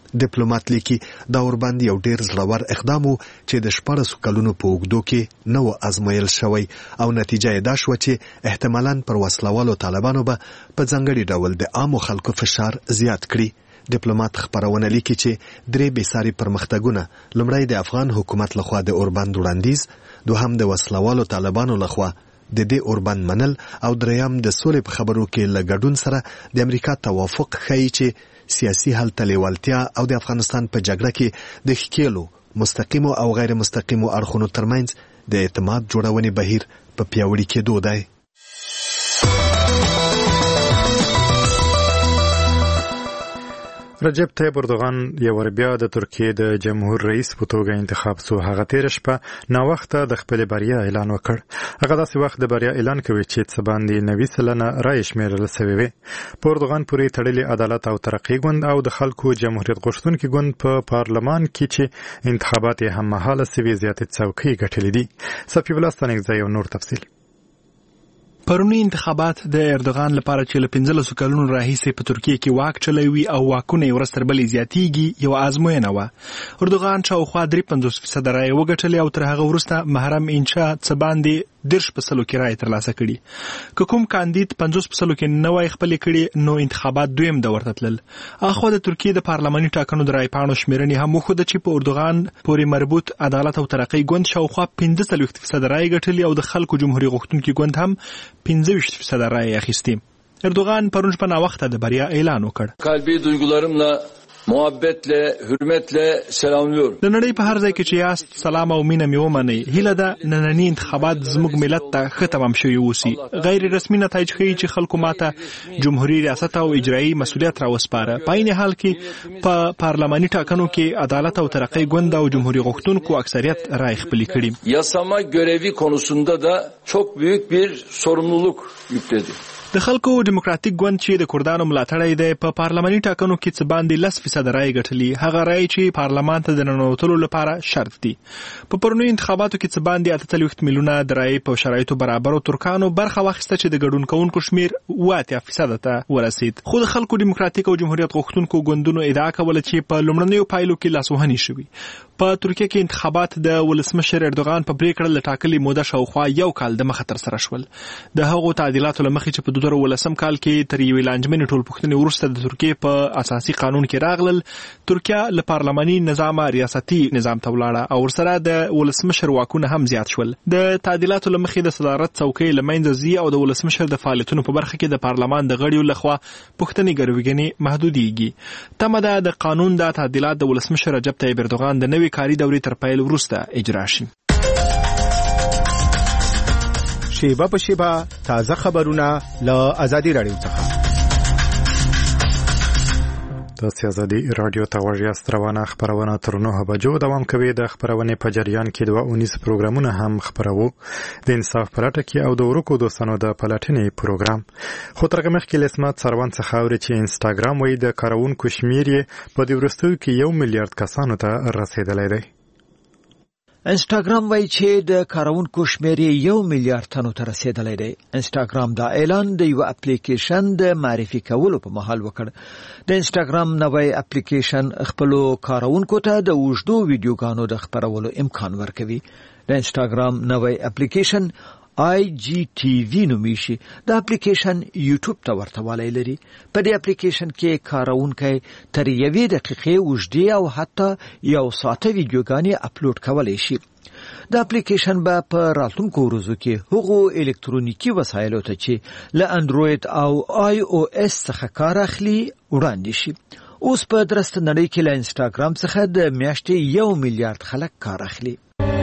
S: ډیپلوماټ لیکي دا اوربند یو ډیر زړور اقدام و چې د شپاړسو کلونو په اوږدو کې نه و ازمایل شوی او نتیجه یې دا شوه چې احتمالاً پر وسلوالو طالبانو به په ځانګړي ډول د عامو خلکو فشار زیات کړي. ډیپلوماټ خبرونه لیکي چې درې بېساري پرمختګونه، لومړی د افغان حکومت لخوا د اوربند وړاندیز، دوهم د وسلوالو طالبانو لخوا د دې اوربند منل او دریم د سولې په خبرو کې له ګډون سره د امریکا توافق ښیي چې سیاسي حل ته لیوالتیا او د افغانستان په جګړه کې د ښکېلو مستقیمو او غیر مستقیمو اړخونو ترمنځ د اعتماد جوړونې بهیر په پیاوړي کېدو دی.
A: رجب طیب اردوغان یو ور بیا د ترکیې د جمهور رئیس په توګه انتخاب سو. هغه تیر شپه نا وخته د خپل بریا اعلان وکړ. هغه داسې وخت د بریا اعلان کوي چې څه باندې نوي سلنه رای شمیرل شوی وي. په اردوغان پورې تړلې عدالت او ترقی ګوند او د خلکو جمهوریت غوښتونکي ګوند په پارلمان کې چې انتخابات هم مهاله سوي زیاتې څوکۍ ګټلې دي. صفی الله ستانکزی یو نور تفصیل.
E: پرونی انتخابات د اردوغان لپاره چې له پنځلسو کلونو راهیسې په ترکیه کې واک چلوي او واکونه یې ورځ تر بلې زیاتیږي یو ازموینه وه. اردوغان شاوخوا درې پنځوس فیصده رایې وګټلې او تر هغه وروسته محرم انشا څه باندې دېرش په سلو کې رایې ترلاسه کړي. که کوم کاندید پنځوس په سلو کې نه وای خپلې کړي نو انتخابات دویم دور ته تلل. اخوا د ترکیې د پارلماني ټاکنو د رایې پاڼو شمیرنې هم وښوده چې په اردوغان پورې مربوط عدالت او ترقی ګوند شاوخوا پنځه څلوېښت فیصده رایې ګټلې او د خلکو جمهوریت غوښتونکي ګوند هم پنځه ویشت فیصده رایې اخیستې. اردوغان پرون شپه ناوخته د بریا اعلان وکړ.
D: قلبي duygularımla محبت له حرمت له سلاملور.
E: د نړۍ په هر ځای کې چې یاست سلام او مینه مې ومنئ. هیله ده ننني انتخابات زموږ ملت ته ښه تمام شوي اوسي. غیر رسمي نتایج ښیي چې خلکو ماته جمهوري ریاست او اجرایي مسؤلیت راوسپاره. په عین حال کې په پارلماني ټاکنو کې عدالت او ترقی ګوند او جمهوري غوښتونکو اکثریت رای خپلې کړي.
D: Yasama görevi konusunda da çok büyük bir sorumluluk yükledi.
E: د خلکو ډیموکراتیک ګوند چې د کردانو ملاتړی دی په پارلماني ټاکنو کې څه باندې لس فیصده رایې ګټلي. هغه رایې چې پارلمان ته د ننوتلو لپاره شرط دي. په پرونیو انتخاباتو کې څه باندې اته څلوېښت میلیونه د رایې په شرایطو برابرو ترکانو برخه واخیسته چې د ګډون کوونکو شمیر اوه اتیا فیصده ته ورسید. خو د خلکو ډیموکراتیک او جمهوریت غوښتونکو ګوندونو ادعا کوله چې په لومړنیو پایلو کې لاسوهنې شوي. په ترکیه کې انتخابات د ولسمشر اردوغان په پریکړه له ټاکلې موده شاوخوا یو کال د مخه ترسره شول. د هغو تعدیلاتو له مخې چې په دوه زره ولسم کال کې تر یوې لانجمنې ټولپوښتنې وروسته د ترکیې په اساسي قانون کې راغلل. ترکیه له پارلماني نظام ریاستي نظام ته ولاړه او ورسره د ولسمشر واکونه هم زیات شول. د تعدیلاتو له مخې د صدارت څوکۍ له منځه ځي او د ولسمشر د فعالیتونو په برخه کې د پارلمان د غړیو لخوا پوښتنې ګرویګنې محدودېږي. تمه ده د قانون د تعدیلات د ولسمشر رجب طیب اردوغان د نوې کاري دورې تر پیل وروسته اجرا شي.
T: شیبه په شیبه تازه خبرونه له ازادي رادیو څخه.
A: تاسو ازادي رادیو ته ورياست. روانه خبرونه تر نهه بجو دوام کوي. د خبرونه په جریان کې دوه اونیز پروګرامونه هم خبرو. د انصاف پلاټه کې او د ورکو دوستانو د پلاټنې پروګرام. خو ترغه مخ کې لسمات سروان څخه اوري چې انستګرام وایي د کارونکو شمیر یې په دې ورستو کې یو میلیارډ کسانو ته رسیدلی دی.
U: انستاګرام وایي چې د کارونکو شمیر یو میلیارډ تنو ته رسیدلی دی. انستاګرام دا اعلان د یو اپلیکیشن د معرفي کولو په مهال وکړ. د انستاګرام نوی اپلیکیشن خپل کارونکو ته د اوږدو ویډیوګانو د خپرولو امکان ورکوي. د انستاګرام نوی اپلیکیشن آی جی ټي وی نومیږي. د اپلیکیشن یوټیوب ته ورته والی لري. په دې اپلیکیشن کې کارونکي تر یوې دقیقې اوږدې او حتی یو ساعته ویډیوګانې اپلوډ کولی شي. د اپلیکیشن به په راتلونکو ورځو کې هغو الکترونیکي وسایلو ته چې له انډروید او آی او اس څخه کار اخلي وړاندې شي. اوس په درسته نړۍ کې له انستاګرام څخه د میاشتې یو میلیارډ خلک کار اخلي.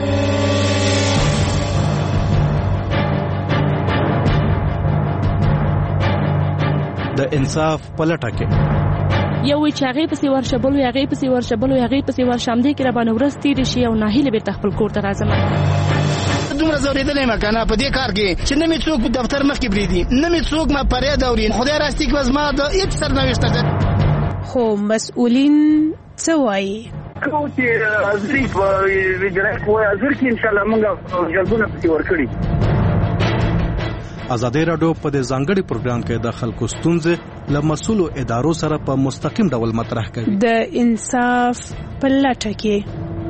T: د انصاف پلټه کې
V: یو وی چې هغه پسې ورشه بل وی هغه پسې ورشه بل وی هغه پسې ورشه هم دې کې را باندې ورځ تیرې شي او ناهیله بیرته خپل کور ته راځم.
W: دومره زورېدلی یم که نه په دې کار کې چې نه مې څوک په دفتر مخکې بریدي نه مې څوک ما فریاد اوري. خدای راستي که زما د هېڅ سرنوشت ده.
X: خو مسؤلین څه وایي؟
W: کوم چې حاضري په اجرایه قوه حاضر کړي انشاءالله موږ جلبونه پسې ورکړي.
C: ازادي رادیو په دې ځانګړي پروګرام کې د خلکو ستونزې له مسؤلو ادارو سره په مستقیم ډول مطرح کوي.
X: د انصاف په لټه کې.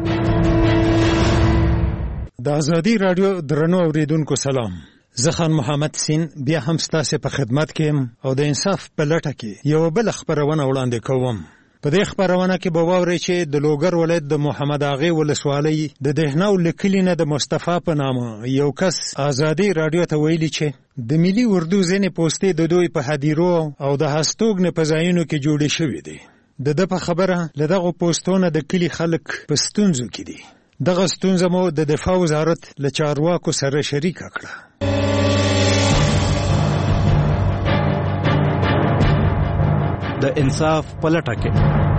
F: د ازادي رادیو درنو اوریدونکو سلام. زه خان محمد سین بیا هم ستاسو په خدمت کې او د انصاف په لټه کې یو بل خبرونه وړاندې کوم. په دې خبرونه کې به واورئ چې د لوګر ولایت د محمد اغه ولسوالۍ د دهناو لیکلینه د مصطفی په نامه یو کس ازادي رادیو ته ویلي چې د ملي اردو ځینې پوسټې د دوی په هدیرو او د هستوګن په ځایونو کې جوړې شوې دي. د د په خبره لدغه پوسټونه د کلی خلک په ستونزو کې دي. دغه ستونزه مو د دفاع وزارت له چارواکو سره شریک کړه.
C: د انصاف په لټه کې.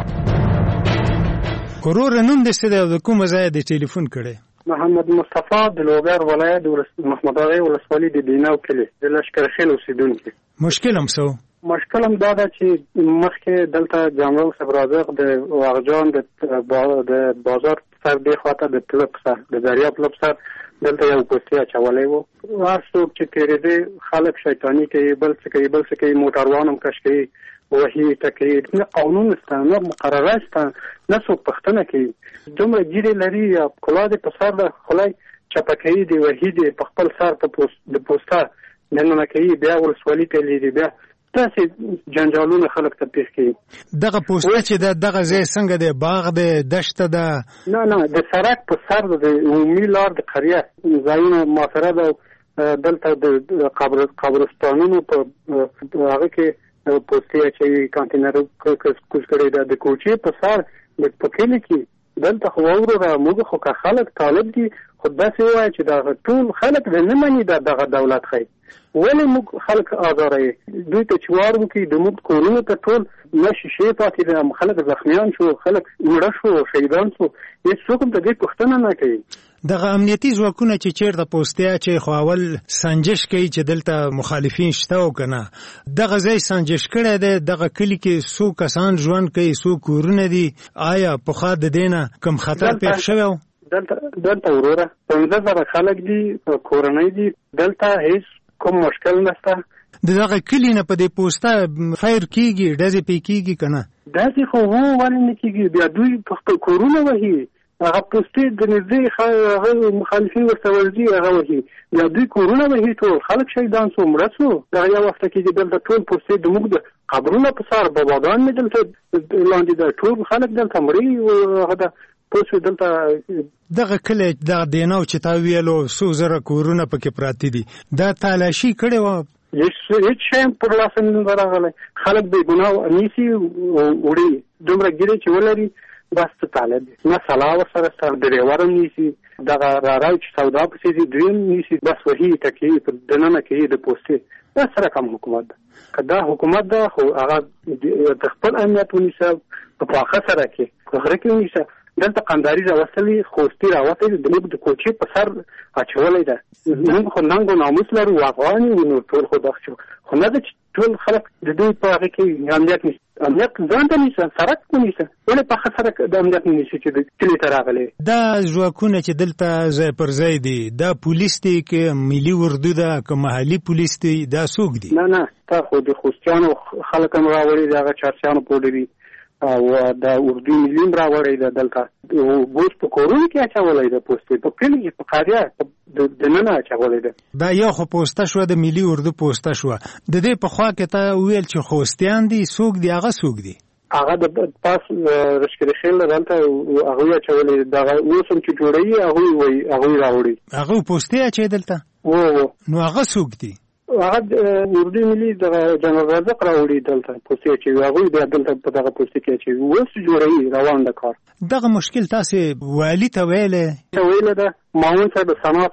F: کورور نن د ستې د کوم ځای د ټلیفون کړي؟
G: محمد مصطفی د لوګر ولایت محمد اغه ولسوالۍ د دیناو کلی د لشکرخیل اوسیدونکو.
F: مشکل هم څه؟
G: مشکل هم دا ده چې مخکې دلته جنرال صبرازق د واغجان د بازار سر دی خواته د پلپ سر د دریا پلپ سر دلته یو پوسټي اچولې وو. هر څوک چې تیرېده خلک شیطانی کوي، بل څه کوي بل څه کوي، موټروان هم کش کوي، وحي تکي نه قانون است نه مقرره است نه څوک پښتنه کوي. دومره ګیرې لري یا کلا د په سر د خلای چپکې دی وحي دی په خپل سر په پوسټ د پوسټه نن نه کوي بیا ولسوالۍ ته لیدي بیا تاسې جنجالونه خلک ته پیښ کوي.
F: دغه پوسټ چې د دغه ځای څنګه دی؟ باغ دی، دشته ده؟
G: نه نه د سړک په سر د عمومي لار د قریه ځایونه معاصره ده. دلته د قبرستانونو په هغه کې پوسټي اچوي، کانټینر کوز کړی ده. د کوچې په سر د پکېلې کې دلته خو وروره موږ خو که خلک طالب دي خو داسې وایي چې دغه ټول خلک د نه مني د دغه دولت خی ولې موږ خلک آزاروي. دوی ته چې وار وکړي د موږ کورونو ته ټول نه شیشې پاتې دي، خلک زخمیان شو، خلک مړه شو، شهیدان شو، هېڅوک هم د دې پوښتنه نه کوي.
F: دغه امنیتي ځواکونه چې چیرته پوسټیا چې خو اول سنجش کوي چې دلته مخالفین شته او کنه دغه ځای سنجش کړی دی. دغه کلی کې څو کسان ژوند کوي، څو کورونه دي؟ آیا پخوا د دینه کم خطر پیښ شوی و؟
G: دلته دلته وروره پنځه زره خلک دي، کورنۍ دي، دلته هیڅ کوم مشکل نشته.
F: دغه کلی نه په دې پوسټه فایر کیږي، ډزې پې کیږي کنه؟
G: داسې خو هو ولې نه کیږي؟ بیا دوی په خپل کورونه وهي، هغه پوسټې د نږدې هغه مخالفین ورته ورځي هغه وهي، بیا دوی کورونه وهي، ټول خلک شهیدان شو، مړه شو. دغه یو وخت کې دلته ټول پوسټې د موږ د قبرونه په سر باباګان مې دلته لاندې ده، ټول خلک دلته مړي هغه ده پوسټ دلته.
F: دغه کله د دیناو چې تا ویلو څو زره کورونه پکې پراته دي، دا تالاشي کړې وه؟
G: هیڅ شی پر لاس نه راغلی. خلک بې ګناه نیسي وړي، دومره ګیرې چې ولري بس ته طالب دي، نه سلا ورسره سره ډریور هم نیسي، دغه رارای چې سودا پسې دي دوی هم نیسي، بس وهي ټکي په دننه کوي د پوسټې. دا سره کوم حکومت ده؟ که دا حکومت ده خو هغه د خپل امنیت ونیسه، په پاخه سره کې په غره کې ونیسه. دلته قنداري راوستلي، خوستي راوستلي، د موږ د کوچې په سر اچولی ده. موږ خو ننګ و ناموس لرو، افغان یو، نو ټول خو دغه شو، خو نه ده چې ټول خلک د دوی په هغې کې امنیت نیسي. امنیت ځان ته نیسه، سړک ونیسه، ولې پاخه سړک د امنیت نه نیسي چې د کلي ته راغلی؟
F: دا ځواکونه چې دلته ځای پر ځای دي، دا پولیس دی که ملي اردو ده که محلي پولیس دی؟ دا څوک دي؟
G: نه نه تا خو د خوستیانو خلک هم راوړي دي، هغه چارسیانو پوډري او د اردو ملي هم راوړی ده. دلته بوس په کورونو کې اچولی ده، پوسټې په کلي کې په قاریه دننه اچولی ده.
F: دا یو خو پوسټه شوه، د ملي اردو پوسټه شوه. د دې په خوا کې ته وویل چې خوستیان دي، څوک دي هغه څوک دي؟
G: هغه د پاس رشکرخیل دلته هغوی اچولی دغه اوس هم چې جوړوي هغوی وایي هغوی راوړي،
F: هغوی پوسټې اچوي دلته.
G: و
F: نو هغه څوک دي؟
G: هغه اردو ملي دغه جنرال رزق راوړي دلته پوسټې اچوي، هغوی بیا دلته په دغه پوسټې کې اچوي، اوس جوړوي روان ده کار.
F: دغه مشکل تاسې والي ته ویلی؟
G: ویلی ده، معاون صاحب صنعت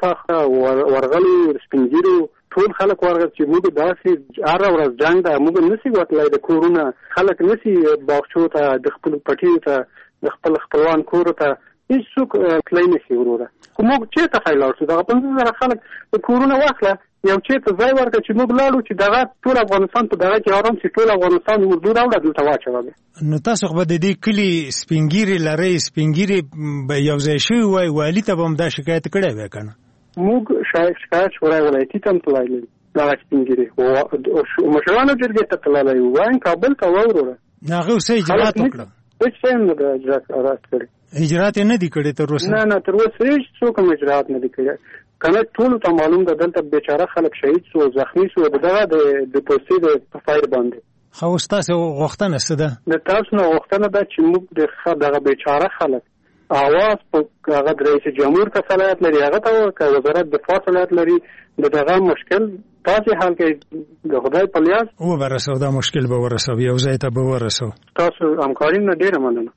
G: ورغلي، سپین ږیرو ټول خلک ورغل چې موږ داسې هره ورځ جنګ ده، موږ نسي وتلی د کورونه، خلک نسي باغچو ته، د خپلو پټیو ته، د خپل خپلوان کورو ته هېڅوک تللی نشي وروره. خو موږ چېرته ښایي لاړ شو؟ دغه پنځه زره خلک د کورونه واخله، یو چېرته ځای ورکړه چې موږ لاړو چې دغه ټول افغانستان په دغه کې آرام شي، ټول افغانستان اردو راوړه دلته واچوه.
F: نو تاسو خو به د دې کلي سپین ږیرې لرئ، سپین ږیرې به یو ځای شوي وای، والي ته به هم دا شکایت کړی وی که نه؟
G: موږ شکایت شورای ولایتي ته هم تللی، دا سپینګری او مشرانو جرګې ته تللی وای کابل ته وروره
F: هغه اوس اجرات وکړه
G: هیڅ څه نه د اجرات راست کړی
F: اجرات نه دي کړی تر اوسه
G: نه نه تر اوسه هیڅ څوک هم اجرات نه دي کړی کنه ټول ته معلوم ده دلته بیچاره خلک شهید شو زخمی شو دغه د پوسټي د فایر باندې
F: خو تاسو غوښتنه څه ده د
G: تاسو نه غوښتنه ده چې موږ د دغه بیچاره خلک اواز په هغه د رئیس جمهور ته صلاحیت لري هغه ته وزارت دفاع صلاحیت لري دغه مشکل تاسو حل کې د خدای په لیاس
F: او ورسو دا مشکل به ورسو یو ځای ته به ورسو
G: تاسو همکاري نه ډیره مننه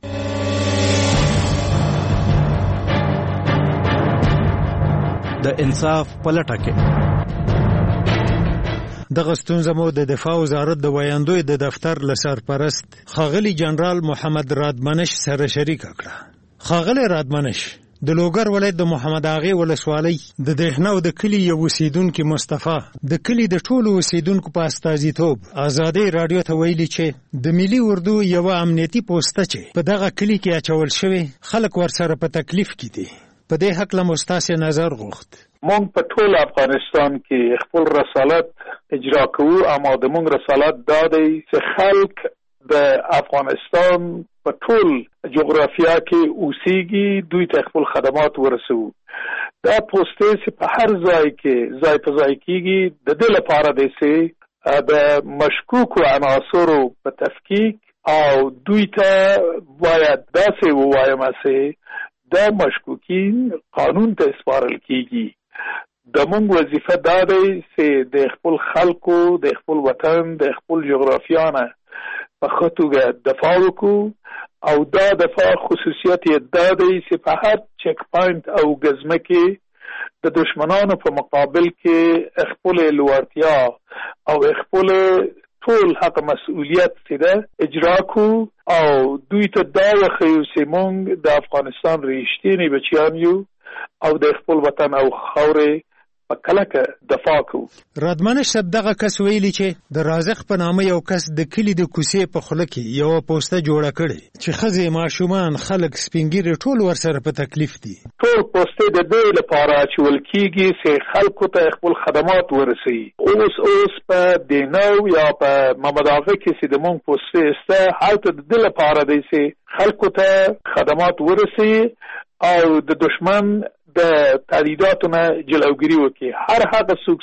C: د انصاف پلټه کې
F: دغه ستونزه مو د دفاع وزارت د ویاندوی د دفتر له سرپرست ښاغلي جنرال محمد رادمنش سره شریک کړه. ښاغلی رادمنش د لوګر ولایت د محمد اغې ولسوالۍ د دهنو د کلي یو اوسیدونکي مصطفی د کلي د ټولو اوسیدونکو په استازیتوب ازادي رادیو ته ویلي چې د ملي اردو یو امنیتي پوسټه چې په دغه کلي کې اچول شوی خلک ورسره په تکلیف کې دي. په دې حق له مستاسې نظر غوښت.
H: مونږ په ټول افغانستان کې خپل رسالت اجرا کوو اما د مونږ رسالت دا دی چې خلک د افغانستان په ټول جغرافیا کې اوسېږي دوی ته خپل خدمات ورسوو. دا پوسټې چې په هر ځای کې ځای په ځای کېږي د دې لپاره دی چې د مشکوکو عناصرو په تفکیک او دوی ته باید داسې ووایم چې دا مشکوکین قانون ته سپارل کیږي. د موږ وظیفه دا دی چې د خپل خلکو د خپل وطن د خپل جغرافیا نه په ښه توګه دفاع وکړو او دا دفاع خصوصیت یې دا دی چې په هر چک پوینټ او ګزمه کې د دشمنانو په مقابل کې خپل لوړتیا او خپل ټول حق مسؤلیت چې ده اجرا کو او دوی ته دا وښیو چې موږ د افغانستان ریښتیني بچیان یو او د خپل وطن او خاورې په کلکه دفاع کوو.
F: رادمنش صاحب دغه کس ویلي چې د رازق په نامه یو کس د کلي د کوڅې په خوله کې یوه پوسټه جوړه کړې چې ښځې ماشومان خلک سپینګیري ټول ورسره په تکلیف دي.
H: ټول پوسټې د دې لپاره اچول کیږي چې خلکو ته خپل خدمات ورسوي. اوس اوس په دینو یا په محمد اغه کې چې د مونږ پوسټې سته هلته د دې لپاره دی چې خلکو ته خدمات ورسوي او د دشمن د تعدیداتو نه جلوګیری وکړي. هر هغه څوک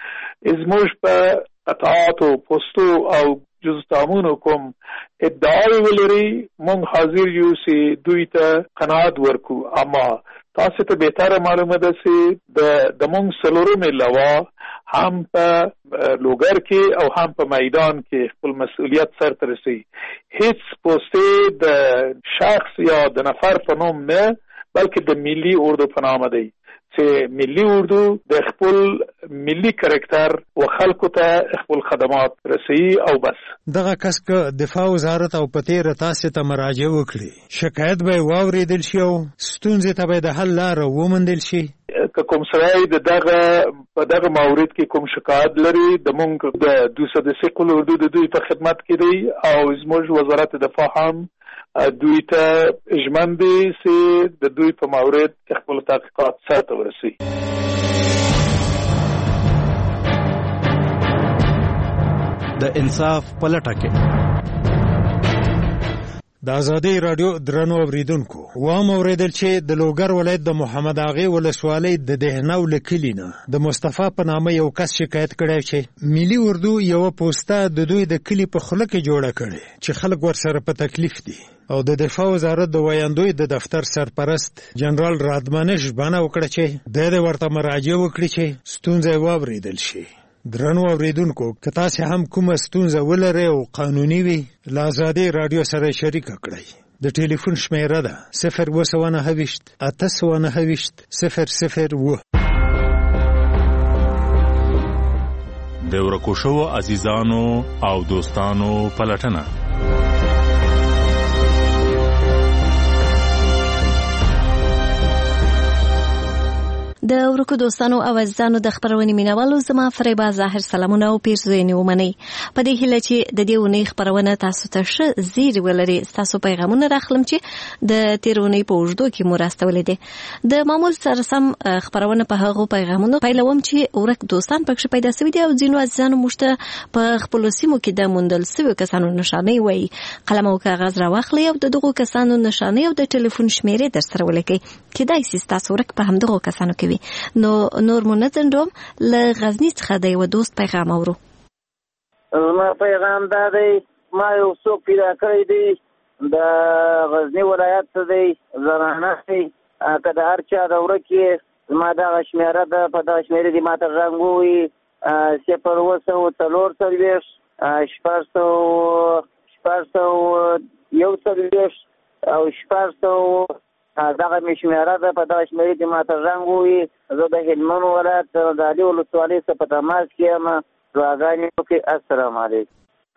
H: چې زموږ په قطعاتو پوسټو او جزتامونو کوم ادعاوې ولري موږ حاضر یو چې دوی ته قناعت ورکو. اما تاسو ته بهتره معلومه ده چې د د موږ څلورمې لوا هم په لوګر کې او هم په میدان کې خپل مسؤلیت سرته رسوي. هیڅ پوسټې د شخص یا د نفر په نوم نه بلکې د ملي اردو په نامه دی چې ملي اردو د خپل ملي کرکټر او خلکو ته خپل خدمات رسوي او بس.
F: دغه کس که دفاع وزارت او پتیر تاسو ته مراجعه وکړي شکایت به واوریدل شي او ستونزې ته به د حل لاره وموندل شي.
H: که کوم سړی د دغه په دغه مورد کې کوم شکایت لري د مونږ د دوه سوه دسیقل اردو د دوی په خدمت کې دی او زموږ وزارت دفاع هم دوی ته ژمن دي چې د دوی په مورد خپل تحقیقات سرته ورسوي.
C: د انصاف پلټه کې
F: د ازادي رادیو درنو اوریدونکو وام اوریدل چې د لوګر ولایت د محمد اغې ولسوالۍ د دهنو لکلی نه د مصطفی په نامه یو کس شکایت کړی چې ملي اردو یو پوسټه د دوی د کلی په خوله کې جوړه کړي چې خلک ورسره په تکلیف دي او د دفاع وزارت د ویاندوی د دفتر سرپرست جنرال رادمنش بانه وکړه چې د ورته مراجعه وکړي چې ستونزه واوریدل شي. درنو اوریدونکو که تاسو هم کومه ستونزه ولرئ او قانوني وي له ازادي رادیو سره شریک کړئ. د ټلیفون شمیره ده صفر اوه سوه نهه ویشت اته سوه نهه ویشت صفر صفر اوه.
K: د ورکو شوو عزیزانو او دوستانو پلټنه
I: د ورکو دوستانو او عزیزانو د خبرونې مینوالو زما فریبا ظاهر سلامونه او پیرزوینې ومنئ. په دې هیله چې د دې اونۍ خبرونه تاسو ته ښه زیری ولري. ستاسو پیغامونه راخلم چې د تېرې اونۍ په اوږدو کې مو راستولې دي. د معمول سره سم خبرونه په هغو پیغامونو پیلوم چې ورک دوستان پکښې پیدا سوي دي او ځینو عزیزانو موږ ته په خپلو سیمو کې د موندل سویو کسانو نښانۍ وایي. قلم او کاغذ راواخلئ او د دغو کسانو نښانۍ او د ټلیفون شمیرې در سره ولیکئ. کیدای شي ستاسو ورک په همدغو کسانو کې وي. نو نور مو نه ځنډوم، له غزني څخه د یوه دوست پیغام اورو.
J: زما پیغام دا دی، ما یو څوک پیدا کړی دی د غزني ولایت څخه دی، زنانه دی. که د هر چا د ورک یې زما دغه شمېره ده، په دغه شمېرې دې ما ته غږ ووایي صفر اوه سوه څلور څلوېښت شپږ سوه شپږ سوه یو څلوېښت او شپږ سوه دغه مې شمېره ده، په دغه شمېرې دې ما ته غږ ووایي. زه د هلمند ولایت د علي ولسوالۍ څخه په تماس کې یم. دعاګانې وکړئ. السلام علیکم.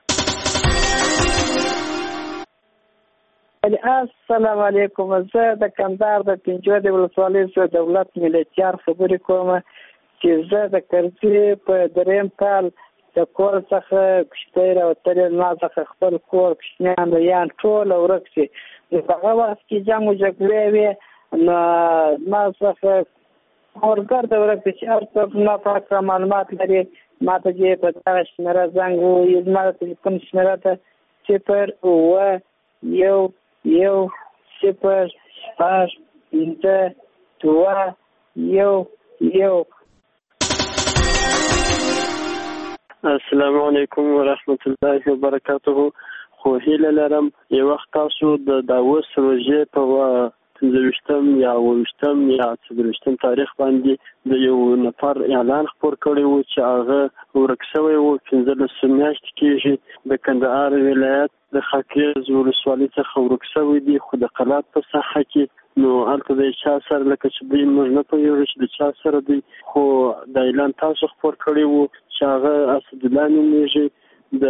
B: السلام علیکم. زه د کندهار د پنجوې د ولسوالۍ څخه دولت ملتیار خبرې کوم چې زه د کرزي په درېیم کال د کور څخه کښتۍ راوتلې، ما څخه خپل کور کوچنیان یان ټول ورک شي. په هغه وخت کې جنګ و جګړې وې، نو ما څخه اورګر د ورک چې هر څوک ناپاکه معلومات لري ما ته چې په دغه شمېره زنګ ووایي. زما د تلیفون شمېره ده صفر اوه یو یو صفر شپږ پنځه دوه یو یو.
L: السلام علیکم ورحمت الله وبرکاته. خو هیله لرم یو وخت تاسو د داوود روژې په پنځه ویشتم یا اوه ویشتم یا څلور ویشتم تاریخ باندې د یو نفر اعلان خپور کړی و چې هغه ورک شوی و. پنځلس میاشتې کېږي د کندهار ولایت د خاکریز ولسوالۍ څخه ورک شوی دی، خو د قلات په ساحه کې. نو هلته د چا سره لکه چې دوی موږ نه پوهېږو چې د چا سره دی، خو د اعلان تاسو خپور کړی و چې هغه اسدالله نومېږي، د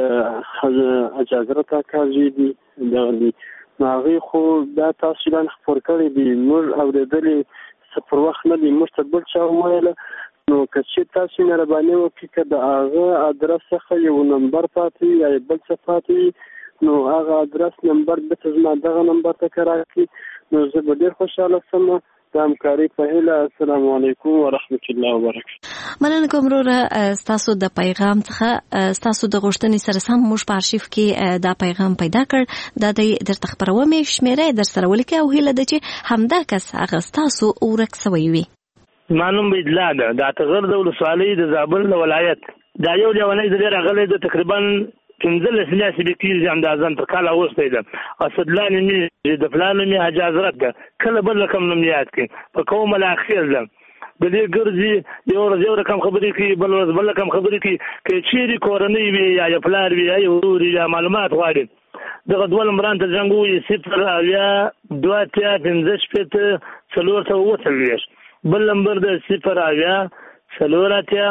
L: اجازرت اکا زوی دی دغه دی. نو هغوی خو دا تاسو اعلان خپور کړی دی، موږ اورېدلې څه پر وخت نه دی، موږ ته بل چا وویله. نو که چې تاسو مهرباني وکړئ که د هغه ادرس څخه یو نمبر پاتې وي یا بل څه پاتې وي، نو هغه ادرس نمبر بېرته زما دغه نمبر ته که راکړي نو زه به ډېر خوشحاله شم. د همکارۍ په هیله. السلام علیکم ورحمت الله وبرکاته.
I: مننه کوم وروره ستاسو د پیغام څخه. ستاسو د غوښتنې سره سم موږ په ارشیف کې دا پیغام پیدا کړ. دا دی درته خپرومې، شمېره یې در سره ولیکئ او هیله ده چې همدا کس هغه ستاسو ورک سوی وي.
M: زما نوم بیدلا ده، د اتغر د ولسوالۍ د زابل د ولایت. دا یو لیونی زه ډېر راغلی ده، تقریبا پنځلس میاشتې به کېږي اندازاً تر کال اوستی ده. اسدالله نومېږي، د پلار نوم یې حاجي حضرت ده، کله بل رقم نوم یاد کړي، په قوم الاخیر ده. د دې ګرځي یو ورځ یو رقم خبرې کوي، بل ورځ بل رقم خبرې کوي. که چیرې کورنۍ وي یا یې پلار وي یا یې ورور وي یا معلومات غواړي، دغه دوه نمبران ته زنګ ووایي صفر اویا دوه اتیا پنځه شپېته څلور سوه اووه څلوېښت. بل نمبر ده صفر اویا څلور اتیا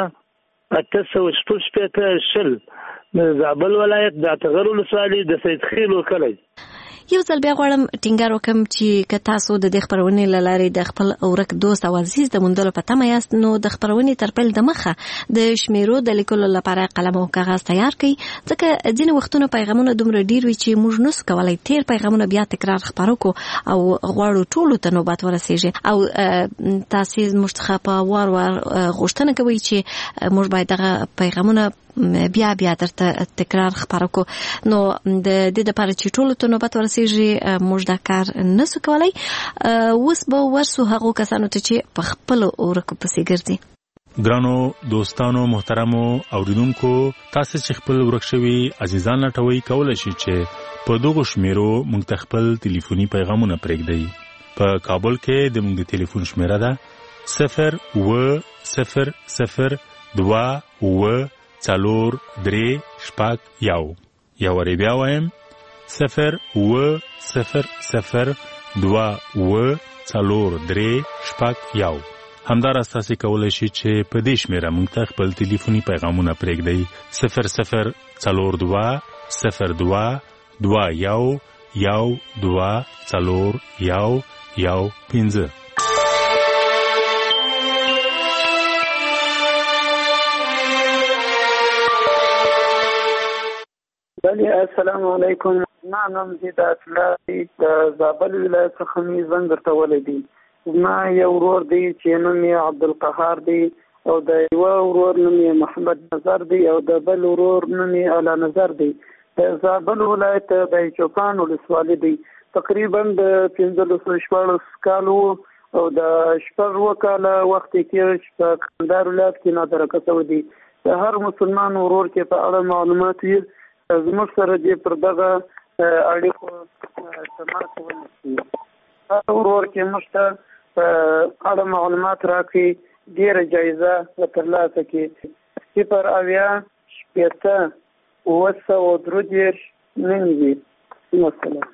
M: اته سوه شپږ شپېته شل. د زابل ولایت د اتغر ولسوالۍ د سید خیلو کلی.
I: یو ځل بیا غواړم ټینګار وکړم چې که تاسو د دې خپرونې له لارې د خپل ورک دوست او عزیز د موندلو په تمه یاست، نو د خپرونې تر پیل دمخه د شمیرو د لیکلو لپاره قلم او کاغذ تیار کړئ، ځکه ځینې وختونه پیغامونه دومره ډیر وي چې موږ نسو کولی تیر پیغامونه بیا تکرار خپاره کړو او غواړو ټولو ته نوبت ورسیږي. او تاسو موږ څخه په وار وار غوښتنه کوئ چې موږ باید دغه پیغامونه بیا بیا درته تکرار خپاره کو. نو د دې لپاره چې ټولو ته نوبت ورسیږي موږ دا کار نسو کولی. اوس به ورسو هغو کسانو ته چې په خپلو ورکو پسې ګرځي.
K: ګرانو دوستانو محترمو اوریدونکو، تاسو چې خپل ورک شوي عزیزان لټوئ کولی شئ چې په دغو شمیرو موږ ته خپل ټلیفوني پیغامونه پرېږدئ. په کابل کې د موږ د ټلیفون شمیره ده صفر اوه صفر صفر دوه اوه څلور درې شپږ یو. یو وارې بیا وایم صفر اوه صفر صفر دوه اوه څلور درې شپږ یو. همداراز تاسو کولی شئ چې په دې شمیره موږ ته خپل ټلیفوني پیغامونه پرېږدئ صفر صفر څلور دوه صفر دوه دوه یو یو دوه څلور یو یو پنځه.
G: بله السلام علیکم. ما نوم زید اصلای د زابل ولایت څخه مې زنګ درته ولیدي. ما یو ورور دی چې نوم یې عبدالقهار دی او د یو ورور نوم یې محمد نظر دی او د بل ورور نوم یې اعلی نظر دی. د زابل ولایت د چوپان ولسوالۍ دی. تقریبا د پنځلس شپږ کال او د شپږ کال وخت کې چې په کندهار ولایت کې نادره شوی دی. د هر مسلمان ورور کې په اړه معلومات وي زموږ سره دې پر دغه اړیکو تماس ونیسي. هر ورور کې موږ ته په اړه معلومات راکړي ډېره جایزه به ترلاسه کړي. صفر اویا شپېته اوه سوه درې دېرش نوي. والسلام.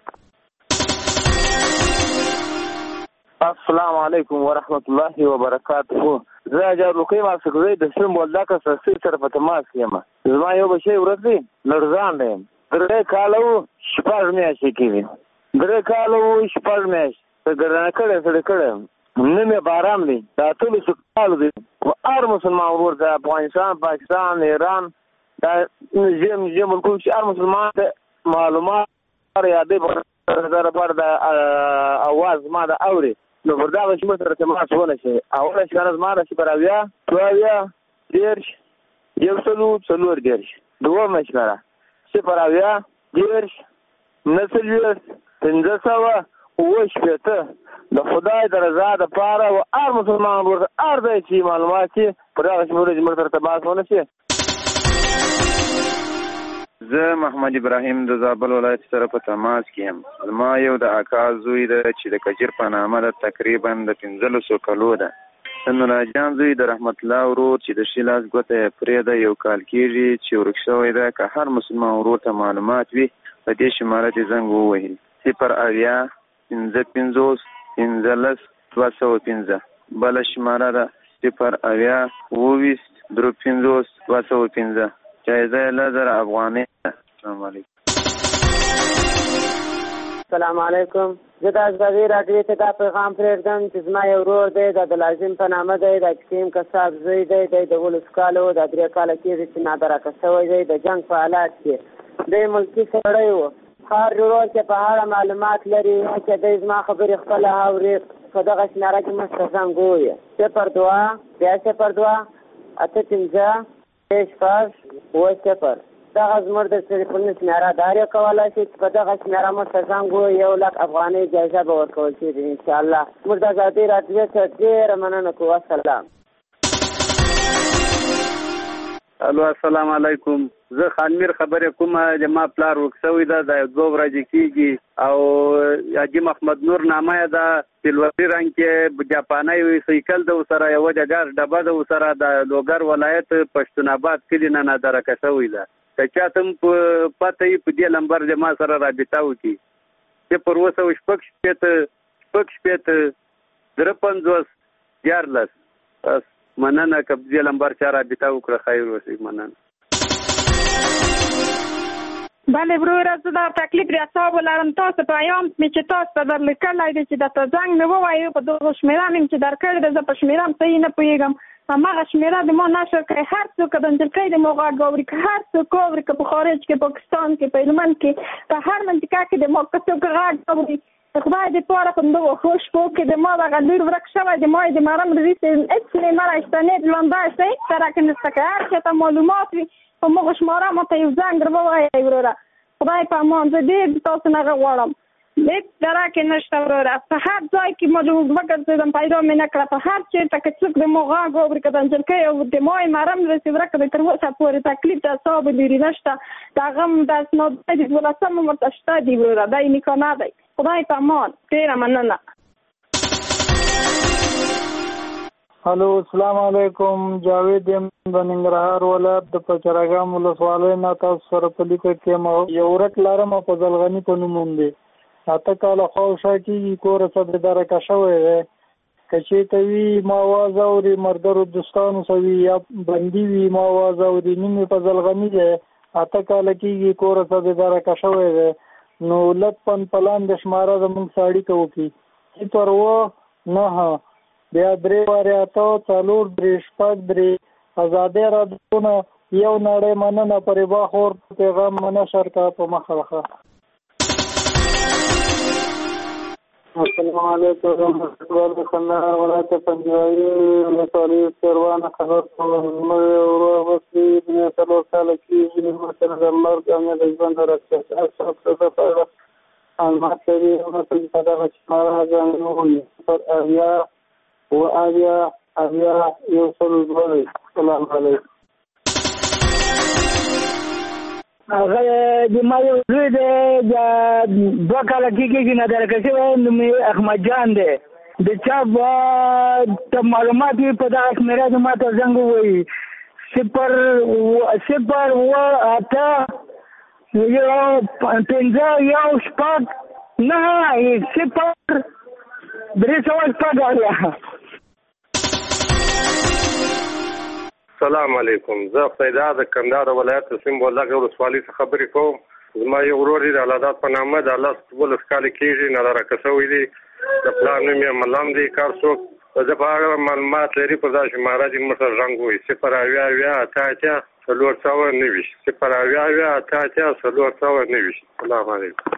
J: السلام علیکم ورحمت الله وبرکاته. زه اجازه وکړم چې د سیم ولداکه سره سره په تماس یم. زما یو بشي ورته لړزان دی. درې کالو شپږ میاشتې کېږي. درې کالو شپږ میاشتې څه ګرانه کړی سړی کړی نه مې بارام دی. دا ټول څه کال دی. هر مسلمان ورور د افغانستان پاکستان ایران دا نظام نظام ملکو چې هر مسلمان ته معلومات یادې در پر د اواز ما د اوري نو پر دا چې موږ سره تماس ونه شي. اوله شکانه زما د صفر اویا دوه اویا دېرش یو سلو څلور دېرش. دومه شکانه صفر اویا دېرش نهه څلوېښت پنځه سوه اوه شپېته د خدای د رضا دپاره و هر مسلمان ورته هر ځای چې معلومات چې پر هغه شمېره چې موږ سره تماس ونه شي.
N: زه محمد ابراهیم د زابل ولایت سره په تماس کې یم. زما یو د اکا زوی ده چې د کجیر په نامه ده تقریبا د پنځلسو کالو ده. د نوراجان زوی د رحمت الله ورور چې د ښي لاس ګوته یې پرې ده یو کال کېږي چې ورک شوی ده. که هر مسلمان ورور ته معلومات وي په دې شماره چې زنګ ووهي. صفر اویا پنځه پنځوس پنځلس دوه سوه پنځه. بله شماره ده صفر اویا اوه ویشت درې پنځوس دوه سوه پنځه. جایزه لزر افغاني. السلام علیکم.
P: السلام علیکم. زه د ازادي راډیو ته دا پیغام پرېږدم چې زما یو ورور دی د عبدالعظیم په نامه دی د کسیم کساب زوی دی دی د اوولس کالو د درې کاله کېږي چې نادرکه شوی دی د جنګ په حالات کې. دی ملکي سړی و. هر ورور چې په اړه معلومات لري چې دی زما خبرې خپله اوري په دغه شماره کې موږ ته زنګ ووایه. صفر دوه بیا صفر دوه اته پنځه شپږ اوه صفر. دغه زموږ د ټلیفون شمېره دار یې کولی شي چې په دغه شمېره موږ ته زنګ ووایي. یو لک افغانۍ جایزه به ورکول کېږي انشاءالله. موږ د ازادۍ راډیو ته ډېره مننه کوو. السلام.
Q: الو السلام علیکم. زه خانمیر خبرې کوم. د ما پلار ورک شوی ده د دوه ورځې کېږي او حاجي محمد نور نامه یې ده. سلوري رنګ کې جاپاني سایکل ده ورسره یوه د ګاز ډبه ده ورسره د لوګر ولایت پښتون آباد کلي نه نادرکه شوی ده. که چاته هم په پته وي په دې لمبر د ما سره رابطه وکړي. صفر اوه سوه شپږ شپېته شپږ شپېته درې پنځوس دیارلس. بس مننه. که په دې لمبر چا رابطه وکړه خیر اوسئ. مننه.
R: بله وروره زه دا تکلیف د اعصابو لرم. تاسو په ایام مې چې تاسو ته درلیکلی دی چې درته زنګ مې ووایو په دغه شمېره مې چې درکړې ده. زه په شمېره هم صحیح نه پوهېږم. هماغه شمېره د ما نشر کړئ. هر څوک د نجلۍ د ما غږ اوري که هر څوک اوري که په خارج کې پاکستان کې په هلمند کې په هر منطقه کې د ما که څوک غږ اوري د خدای دپاره په دغو ښو شپو کې د ما دغه لور ورک شوی د ما یې د مرم رضي هېڅ لیمره شته نه لاندی شئ سره نشته. که هر چا ته معلومات وي په مغه شماره ماته یو زنګ در ووایئ وروره. خدای په امان. زه ډېر تاسو نه غواړم. هېڅ دره کې نشته وروره. په هر ځای کې ما وګرځېدم پیدا مې نه کړه. په هر چېرته که څوک د ما غږ اوري که د نجلۍ او د ما یې مرم رسي ورکه دی تر اوسه پورې تکلیف د اعصابو لري نشته. د هغه هم د اسناد د دولسم هم ورته شته دي وروره. دا یې نکاح نه دی. خدای په امان. ډېره مننه.
Y: الو السلام علیکم. جاوید یم د ننګرهار ولایت د پچرګام ولسوالۍ نه تاسو سره په لیکه کې یو ورک لرم په ځلغني په نوم دی. اته کاله خواوشا کېږي کور څه درکه شوی دی. که چېرته وي ما آواز اوري ملګرو دوستانو سره وي یا بندي وي ما آواز اوري. نوم یې په ځلغني دی. اته کاله کېږي کور څه درکه شوی دی. نو لطفا په لاندې شماره زموږ سره اړیکه وکړي. صفر اوه نهه بیا درې وارې اته څلور درې شپږ درې ازادۍ راډیو نه یو نړۍ مننه پرې باخور پیغام منشر کا په مخه راخه. السلام علیکم ورحمۃ اللہ وبرکاتہ. ولایت پنجابی ولسوالۍ سروانه خبر کوم. ورو وسی د څلور کال کې مثلا د مرګ او د ژوند راځي اصل څه په ان ماته دی مثلا په دغه شماره ځانګړي پر اویا او اویا اویا یو څل دوه. السلام علیکم.
A: هغه د ما یو زوی دی دوه کاله کېږي چې نادرکه شوی نوم یې احمد جان دی. د چا ته معلومات وي په دغه شمېره د ما ته زنګ ووایي صفر صفر اوه اته یو پنځه یو شپږ نهه صفر درې سوه شپږ اویا.
D: السلام علیکم. زه فیضا د کندهار ولایت سیم بولدک ولسوالۍ څخه خبرې کوم. زما یو ورور دی د الله په نامه د الله ولس کال کېږي نادرکه شوی دی. د پلار نوم یې ملام دی. کار څوک زه په هغه معلومات لري په دا شماره دې موږ سره زنګ ووایي صفر اویا اویا اته اتیا څلور سوه نهویشت صفر اویا اویا اته اتیا څلور سوه نهویشت. السلام علیکم.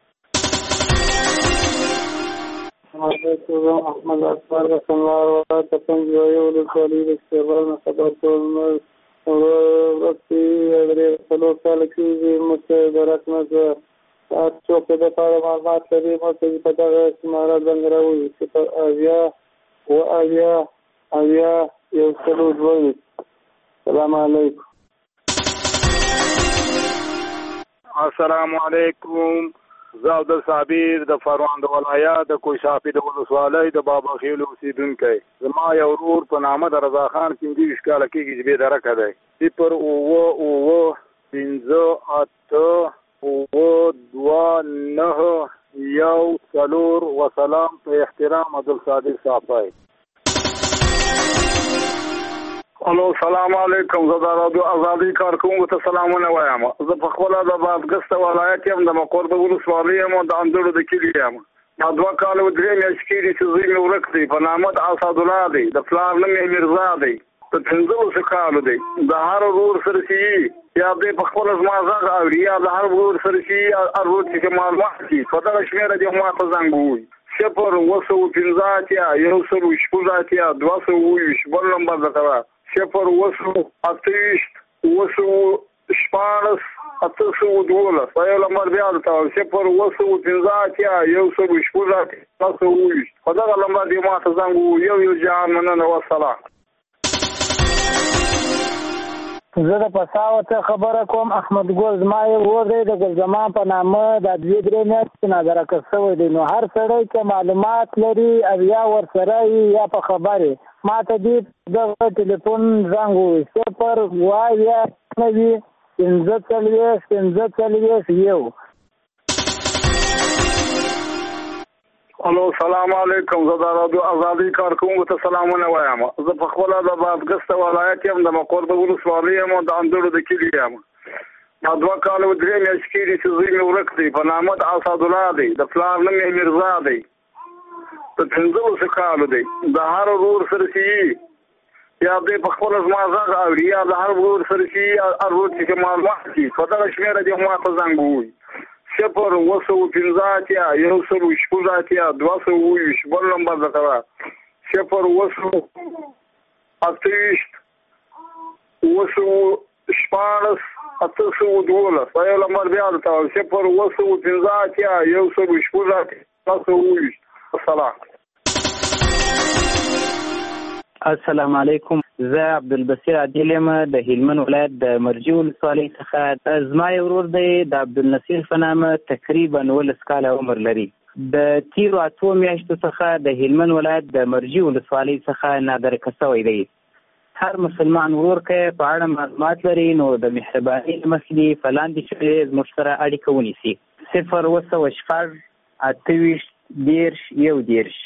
Y: احمد اکبر د کندهار ولایت پنجابی ولسوالۍ د سروانه خبر کوم. ورځې درې څلور کاله کېږي موږ د رسمه هر څوک د لپاره معلومات لري موږ په دغه شماره زنګ راوړي صفر اویا اوه اویا اویا یو څل دوه. السلام علیکم.
E: السلام علیکم. زه عبدل صابر د فروان د ولایت د کوشافي د ولسوالۍ د بابا خیل اوسیدونکی. زما یو ورور په نامه د رضا خان پنځه ویشت کاله کېږي چې بېدرکه دی. صفر اوه اوه پنځه اته اوه دوه نهه یو څلور. وسلام په احترام عبدالصادق صافی.
O: الو سلام علیکم. زه د رادیو ازادي کارکوونکو ته سلامونه وایم. زه په خپله د بادغیس ولایت یم د مقر د ولسوالۍ یم او د اندړو د کلي یم. دا دوه کاله و درې میاشتې کېږي چې زوی مې ورک دی په نامه د اسدالله دی. د پلار نوم یې میرزا دی. په پنځلسو کالو دی. د هر ورور سره چې وي یا دی په خپله زما غږ اوري یا د هر ورور سره چې وي هر ورور چې معلومات دي په دغه شمېره دې ما ته زنګ ووایي صفر اوه سوه پنځه اتیا یو سل شپږ اتیا دوه سوه اووه ویشت. بل نمبر درته وایه صفر اوه سوه اته ویشت اوه سوه شپاړس اته سوه دولس. یو نمبر بیا درته وایم صفر اوه سوه پنځه اتیا یو سل شپږ اتیا دوه سوه اووه ویشت. په دغه نمبر دې ما ته زنګ ووایي. یو یو جهان مننه والسلام.
A: زه د پساوه ته خبره کوم. احمد ګل زما یو ورور دی د ګلزمان په نامه دا دوې درې میاشتې نادرکه شوی دی. نو هر سړی که معلومات لري او یا ورسره وي یا په خبرې ما ته دې دغه ټلیفون زنګ ووایي صفر اوه اویا نوي پنځه څلوېښت پنځه څلوېښت یو.
O: الو سلام علیکم. زه د رادیو ازادي کارکوونکو ته سلامونه وایم. زه په خپله د بادغیس ولایت یم د مقر د ولسوالۍ یم او د اندړو د کلي یم. دا دوه کاله و درې میاشتې کېږي چې زوی مې ورک دی په نامه د اسدالله دی. د پلار نوم یې میرزا دی. په پنځلسو کالو دی. د هر ورور سره چې وي یا دی په خپله زما غږ اوري یا د هر ورور سره چې وي هر ورور چې معلومات دي په دغه شمېره دې ما ته زنګ ووایي صفر اوه سوه پنځه اتیا یو سل شپږ اتیا دوه سوه اووه ویشت. بل نمبر درته وایه صفر اوه سوه اته ویشت اوه سوه شپاړس اته سوه دولس. یو نمبر بیا درته وایم صفر اوه سوه پنځه اتیا یو سل شپږ اتیا دوه سوه اووه ویشت. السلام.
S: السلام علیکم. زه عبدالبصیر عادل یم د هلمند ولایت د مرجي ولسوالۍ څخه. زما یو ورور دی د عبدالنصیر په نامه تقریبا اوولس کاله عمر لري. د تیرو اتو میاشتو څخه د هلمند ولایت د مرجي ولسوالۍ څخه نادرکه شوی دی. هر مسلمان ورور که په اړه معلومات لري نو د مهربانۍ له مخې په لاندې شمېرې زموږ سره اړیکه ونیسي صفر اوه سوه شپږ اته ویشت دېرش یو دېرش.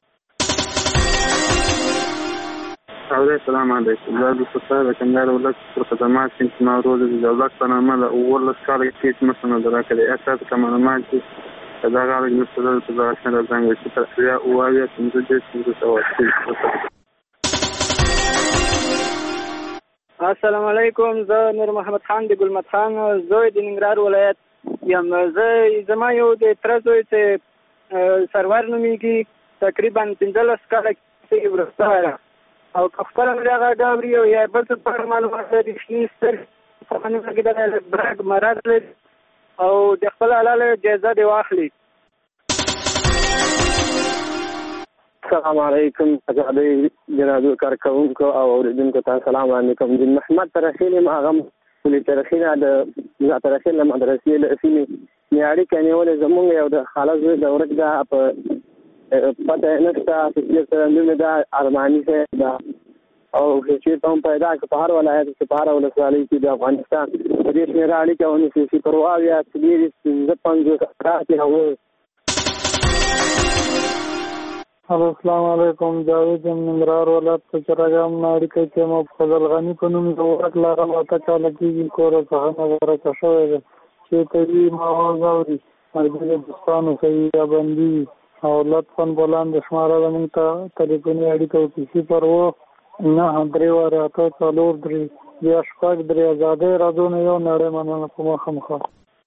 Z: السلام علیکم. زه عبدالستار د کندهار ولایت پر خدمات کې زما ورور د دولت په نامه د اوولس کاله کېږي مخه نادرکه دی. ایا تاسو کوم معلومات دي چې دا غاړه موږ سره په دغه شان زنګ وشي صفر اوه اوه اویا پنځه دېرش پنځه سوه.
H: السلام علیکم. زه نور محمد خان د ګلمت خان زوی د ننګرهار ولایت یم. زه زما یو د تره زوی چې سرور نومیږي، تقریبا پنځلس کاله کېږي وروسته ده، او که خپله مې دغه ډاوري او یا بل څه په اړه معلومات لري، شنې سترګې په باندې کې دغه برګ مرض لري او د خپل حلاله جایزه دې واخلي.
T: السلام علیکم ازادي جنازو کارکونکو او اوریدونکو ته سلام علیکم. د محمد ترخیل ما غم ولې ترخیل د ترخیل مدرسې له سیمې نیاړي کني ولې زمونږ یو د خالص د ورک دا په پته نشته چې سره نوم دا ارماني څه دا او چې ته هم پیدا که په هر ولایت کې په هر ولسوالۍ کې د افغانستان په دې شمېر اړیکه ونیسي چې پروا یا څلور پنځه پنځوس افراد هغه.
Y: الو السلام علیکم. جاوید یم ننګرهار ولایت په چراګام اړیکه کې مو فضل غني په نوم د ورک لاره واته چاله کېږي کور څخه نظر کا شوی دی چې کوي ماحول اوري مرګ دوستانو کوي یا بندي او لطفاً بلند شماره زموږ ته ټلیفوني اړیکه وکړي صفر اووه نهه درې اووه اته څلور درې بیا شپږ درې ازادۍ راډیو نه یو نړۍ مننه په مخه مخه.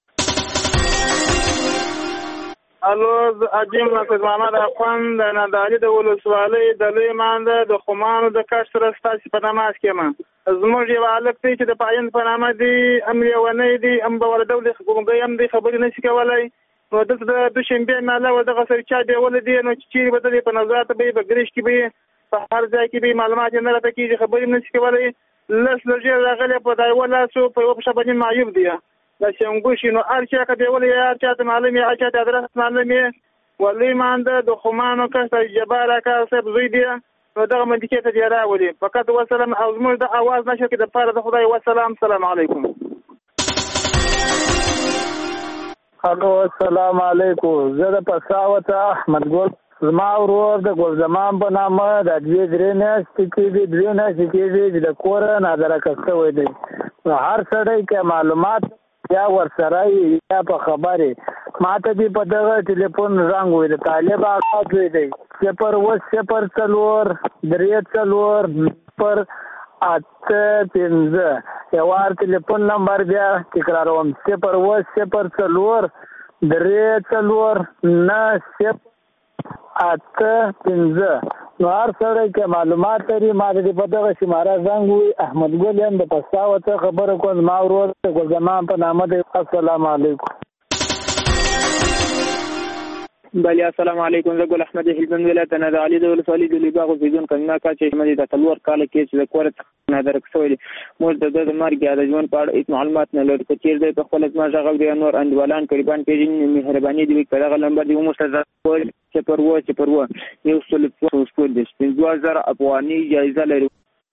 B: الو عجیم ناصر محمد افغان د نادعلي د ولسوالۍ د لوی مانده د خمانو د کشت سره ستاسې په نماز کې ما زموږ یو هلک دی چې د پایند په نامه دی، هم لیونی دی، هم به ولده ګونګی هم دی، خبرې نشي کولی. نو دلته د دوشنبې ماله و دغه سره چا بیولی دی، نو چې چیرې به دلې په نظارت به یې په ګرش کې به یې په هر ځای کې به یې معلومات یې نه راته کېږي، خبرې هم نشي کولی. لس لږې راغلی په دا یوه لاسو په یوه پښه باندې معیوب دی دا شنګوشي. نو هر چا که بیولی یا هر چا ته معلوم یې هر چا ته ادرس معلوم یې ولوی مانده د خمانو کس جبار اکا صاحب زوی دی، نو دغه منطقې ته دې راولي. فقط وسلام او زموږ د اواز نشر کې دپاره د خدای وسلام. سلام علیکم.
Y: الو السلام علیکم. زه د پساوت احمد ګل، زما ورور د ګل زمان په نامه د دوې درې میاشتې کېږي دوې میاشتې کېږي چې د کوره نادره کس شوی دی. نو هر سړی که معلومات یا ورسره یا په خبرې ما ته دې په دغه ټلیفون زنګ وي د طالب اکا زوی دی صفر اووه صفر څلور درې څلور صفر اته پنځه یو وار ټلیفون نمبر بیا تکراروم صفر اووه صفر څلور درې څلور نهه صفر اته پنځه. نو هر سړی که معلومات لري ما ته دې په دغه شماره زنګ وي. احمد ګل یم د پساوه ته خبره کوم، زما ورور د ګل زمان په نامه دی. السلام علیکم.
H: بله السلام علیکم. زه ګل احمد هلمند ولایت د نادعلي د ولسوالۍ د لویباغ اوسېدونکی یم. کال چې شمال د څلور کاله کې چې د کوره څخه نادرک شوی دی، موږ د ده د مرګ یا د ژوند په اړه هېڅ معلومات نه لرو. که چېرې دی په خپله زما غږ اوري یا نور انډیوالان قریبان پېژني، مهرباني دې وکړي په دغه نمبر دې وموږ ته صفر اووه صفر اووه یو سل څلور دېرش پنځه زره افغاني جایزه لري.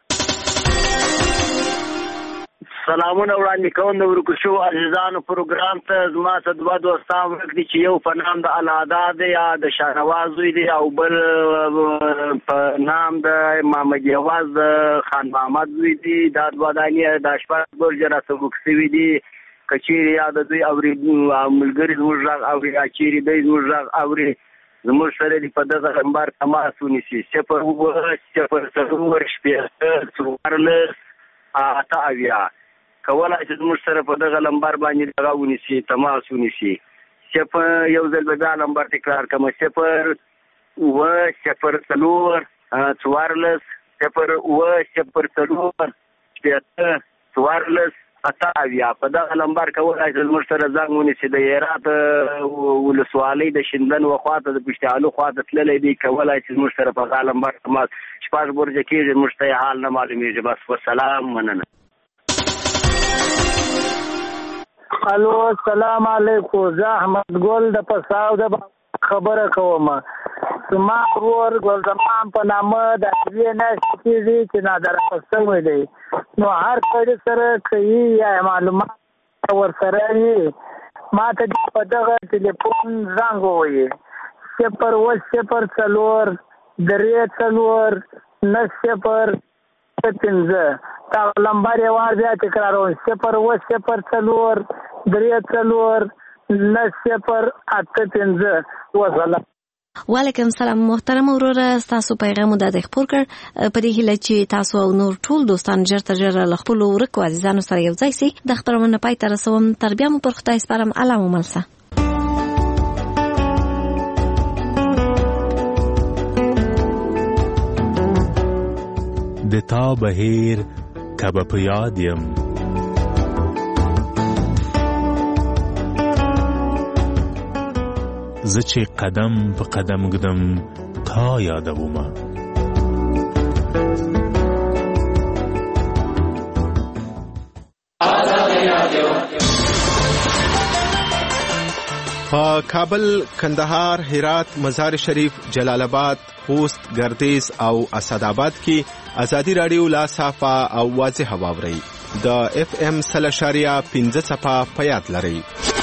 U: سلامونه وړاندې کوم د ورکو شو عزیزانو پروګرام ته. زما ته دوه دوستان ورک دي چې یو په نام د الادا دی یا د شاهنواز زوی دی، او بل په نام د محمد یواز د خان محمد زوی دی. دا دوه دانې د شپږ برجه راته ورک شوي دي. که چیرې یا د دوی اوري ملګري زموږ غږ اوري یا چیرې دی زموږ غږ اوري، زموږ سره دې په دغه نمبر تماس ونیسي صفر اووه صفر څلور شپېته څوارلس اته اویا. کولای چې زموږ سره په دغه نمبر باندې دغه ونیسي تماس ونیسي. صفر یو ځل به دا نمبر تکرار کړم صفر اووه صفر څلور څوارلس صفر اووه صفر څلور شپېته څوارلس اته اویا. په دغه نمبر کولای چې زموږ سره زنګ ونیسي. د هرات ولسوالۍ د شندن و خواته د پشتالو خواته تللی دی، کولای چې زموږ سره په دغه نمبر تماس شپږ برجه کېږي، زموږ ته یې حال نه معلومېږي. بس وسلام، مننه.
Y: الو السلام علیکم. زه احمد ګل د پساو د خبره کوم. زما ورور ګل زمان په نامه د دوې میاشتې کېږي چې نادره شوی دی. نو هر سړي سره کوي یا معلومات ورسره وي ما ته په دغه ټلیفون زنګ ووایي صفر اووه صفر څلور درې څلور نهه صفر پنځه. دا نمبر یې وار بیا تکراروم صفر اووه صفر څلور درې څلور نهه صفر اته پنځه. وسلام.
I: وعلیکم سلام محترم وروره، تاسو پیغام د خپور کړ په دې هیله چې تاسو او نور ټول دوستان ژر تر ژره له خپلو ورکو عزیزانو سره یو ځای سي. د خپرونه پای ته رسوم، تر بیا مو پر خدای سپارم. الله مو مل شه.
K: د تا بهیر کبه په یاد یم، زه چې قدم په قدم ږدم تا یادومه.
C: په کابل، کندهار، هرات، مزار شریف، جلال آباد، خوست، گردیز او اسداباد کې ازادي رادیو لا صافه او واضح واوري. د اف ام سل اشاریه پنځه صفه په یاد لري.